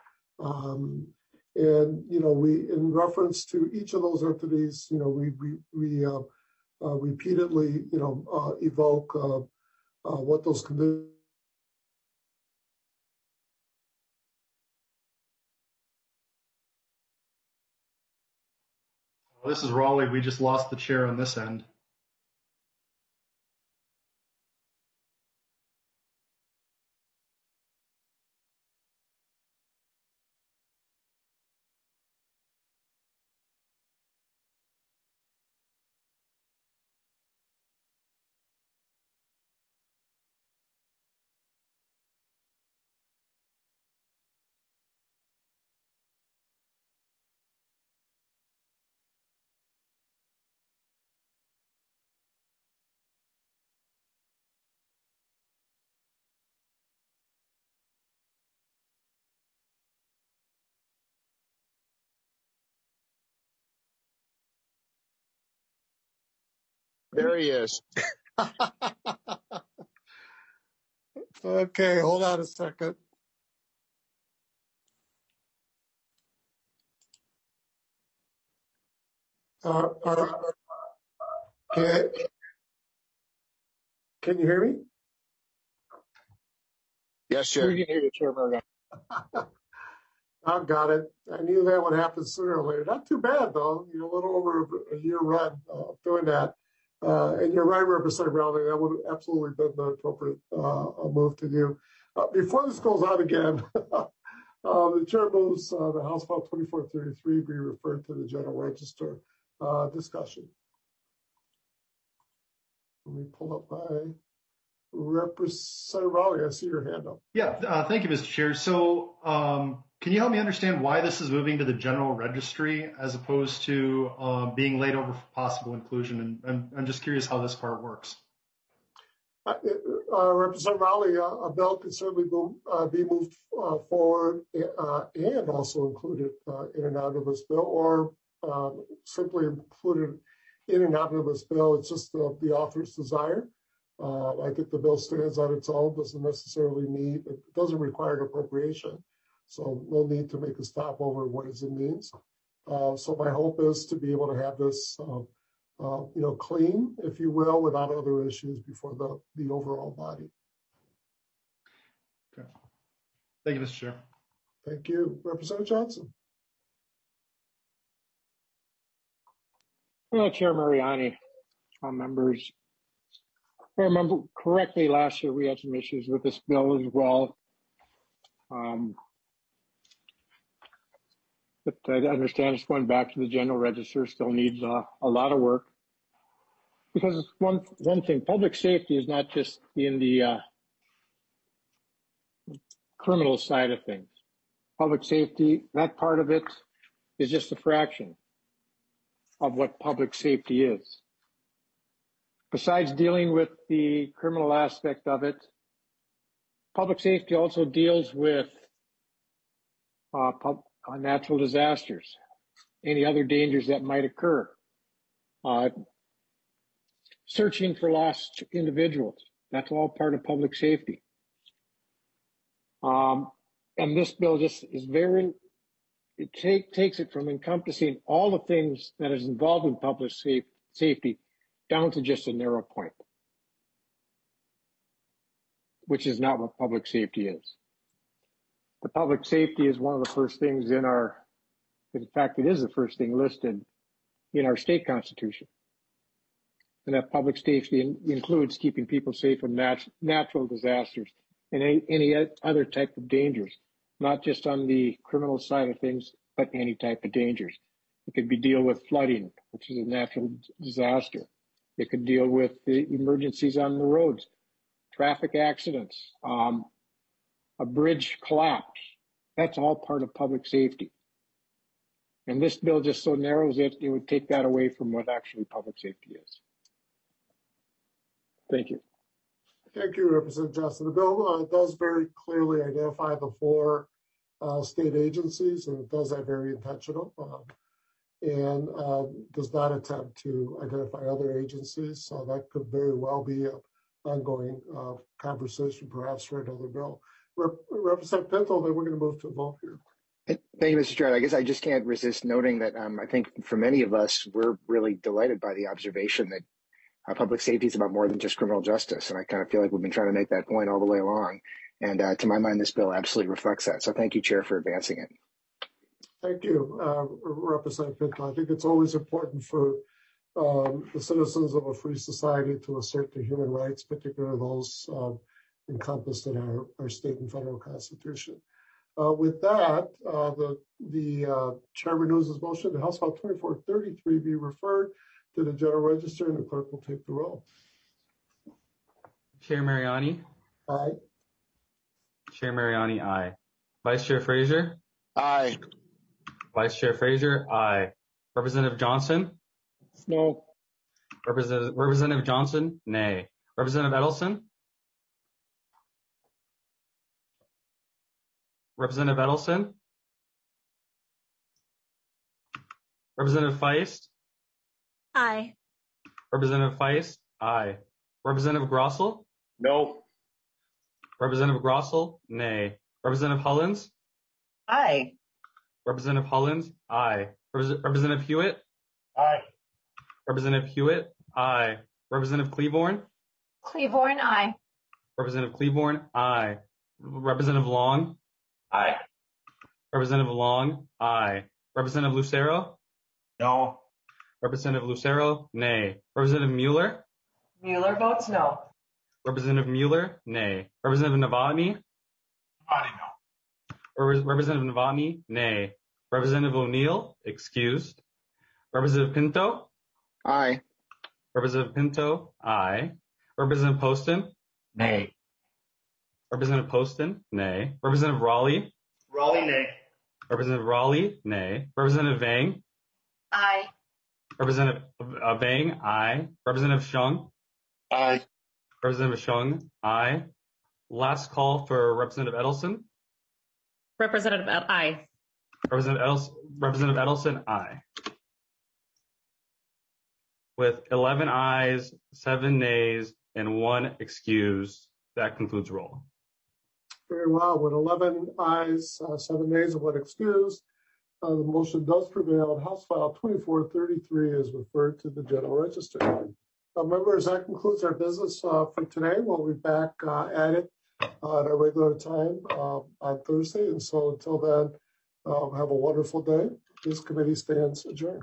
Um, and, you know, we, in reference to each of those entities, you know, we, we, we uh, uh, repeatedly, you know, uh, evoke uh, uh, what those conditions. This is Raleigh. We just lost the chair on this end. There he is. Okay, hold on a second. Uh, uh, can, can you hear me? Yes, Chair. We can hear you, Chair Morgan. I've got it. I knew that would happen sooner or later. Not too bad, though. You know, a little over a year run uh, doing that. Uh, and you're right, Representative Rowley. That would have absolutely been the appropriate uh, move to do. Uh, before this goes on again, uh, the chair moves uh, the House File twenty-four thirty-three be referred to the General Register. Uh, discussion. Let me pull up my Representative Rowley. I see your hand up. Yeah, uh, thank you, Mister Chair. So um, can you help me understand why this is moving to the General Registry as opposed to uh, being laid over for possible inclusion? And I'm, I'm just curious how this part works. Uh, uh, Representative Rowley, uh, a bill can certainly move, uh, be moved uh, forward uh, and also included uh, in an omnibus bill, or uh, simply included in an omnibus bill. It's just the, the author's desire. Uh, I think the bill stands on its own, doesn't necessarily need, it doesn't require an appropriation, so no need to make a stop over Ways and Means. Uh, so my hope is to be able to have this uh, uh, you know, clean, if you will, without other issues before the, the overall body. Okay. Thank you, Mister Chair. Thank you. Representative Johnson. Well, Chair Mariani, uh, members, if I remember correctly, last year we had some issues with this bill as well. Um, but I understand it's going back to the general register, still needs uh, a lot of work. Because one one thing, public safety is not just in the uh, criminal side of things. Public safety, that part of it is just a fraction of what public safety is. Besides dealing with the criminal aspect of it, public safety also deals with uh, pub, uh, natural disasters, any other dangers that might occur, uh, searching for lost individuals. That's all part of public safety. Um, and this bill just is very, it take, takes it from encompassing all the things that is involved in public safe, safety down to just a narrow point, which is not what public safety is. The public safety is one of the first things in our, in fact, it is the first thing listed in our state constitution. And that public safety in, includes keeping people safe from nat natural disasters and any, any other type of dangers, not just on the criminal side of things, but any type of dangers. It could be deal with flooding, which is a natural disaster. It could deal with the emergencies on the roads, traffic accidents, um, a bridge collapse. That's all part of public safety. And this bill just so narrows it, it would take that away from what actually public safety is. Thank you. Thank you, Representative Johnson. The bill uh, does very clearly identify the four uh, state agencies, and it does that very intentional, um, and uh, does not attempt to identify other agencies. So that could very well be an ongoing uh, conversation, perhaps for another bill. Rep Representative Pinto, then we're going to move to a vote here. Thank you, Mister Chair. I guess I just can't resist noting that um, I think for many of us, we're really delighted by the observation that Uh, public safety is about more than just criminal justice. And I kind of feel like we've been trying to make that point all the way along. And uh, to my mind, this bill absolutely reflects that. So thank you, Chair, for advancing it. Thank you, uh, Representative Pinto. I think it's always important for um, the citizens of a free society to assert their human rights, particularly those uh, encompassed in our, our state and federal constitution. Uh, with that, uh, the, the uh, Chair renews his motion that House File twenty-four thirty-three be referred to the General Register, and the clerk will take the roll. Chair Mariani? Aye. Chair Mariani, aye. Vice Chair Frazier? Aye. Vice Chair Frazier, aye. Representative Johnson? No. Representative, Representative Johnson? Nay. Representative Edelson? Representative Edelson? Representative Feist? Aye. Representative Feist? Aye. Representative Grossell? No. Representative Grossell? Nay. Representative Hullins? Aye. Representative Hullins? Aye. Repres Representative Hewitt? Aye. Representative Hewitt? Aye. Representative Cleaborn? Cleaborn, aye. Representative Cleaborn? Aye. Representative Long? Aye. Representative Long? Aye. Representative Lucero? No. Representative Lucero? Nay. Representative Mueller? Mueller votes no. Representative Mueller? Nay. Representative Novotny? Novotny, no. Re Representative Novotny? Nay. Representative O'Neill? Excused. Representative Pinto? Aye. Representative Pinto? Aye. Representative Poston? Nay. Representative Poston? Nay. Representative Raleigh? Raleigh, nay. Representative Raleigh? Nay. Representative Vang? Aye. Representative uh, Vang? Aye. Representative Shung? Aye. Representative Shung? Aye. Last call for Representative Edelson? Representative Ed aye. Representative Edelson, Representative Edelson? Aye. With eleven ayes, seven nays, and one excuse, that concludes roll. Very well. With eleven ayes, uh, seven nays, and one excuse, Uh, the motion does prevail. House File twenty-four thirty-three is referred to the General Register. Uh, members, that concludes our business uh, for today. We'll be back uh, at it uh, at our regular time uh, on Thursday. And so until then, um, have a wonderful day. This committee stands adjourned.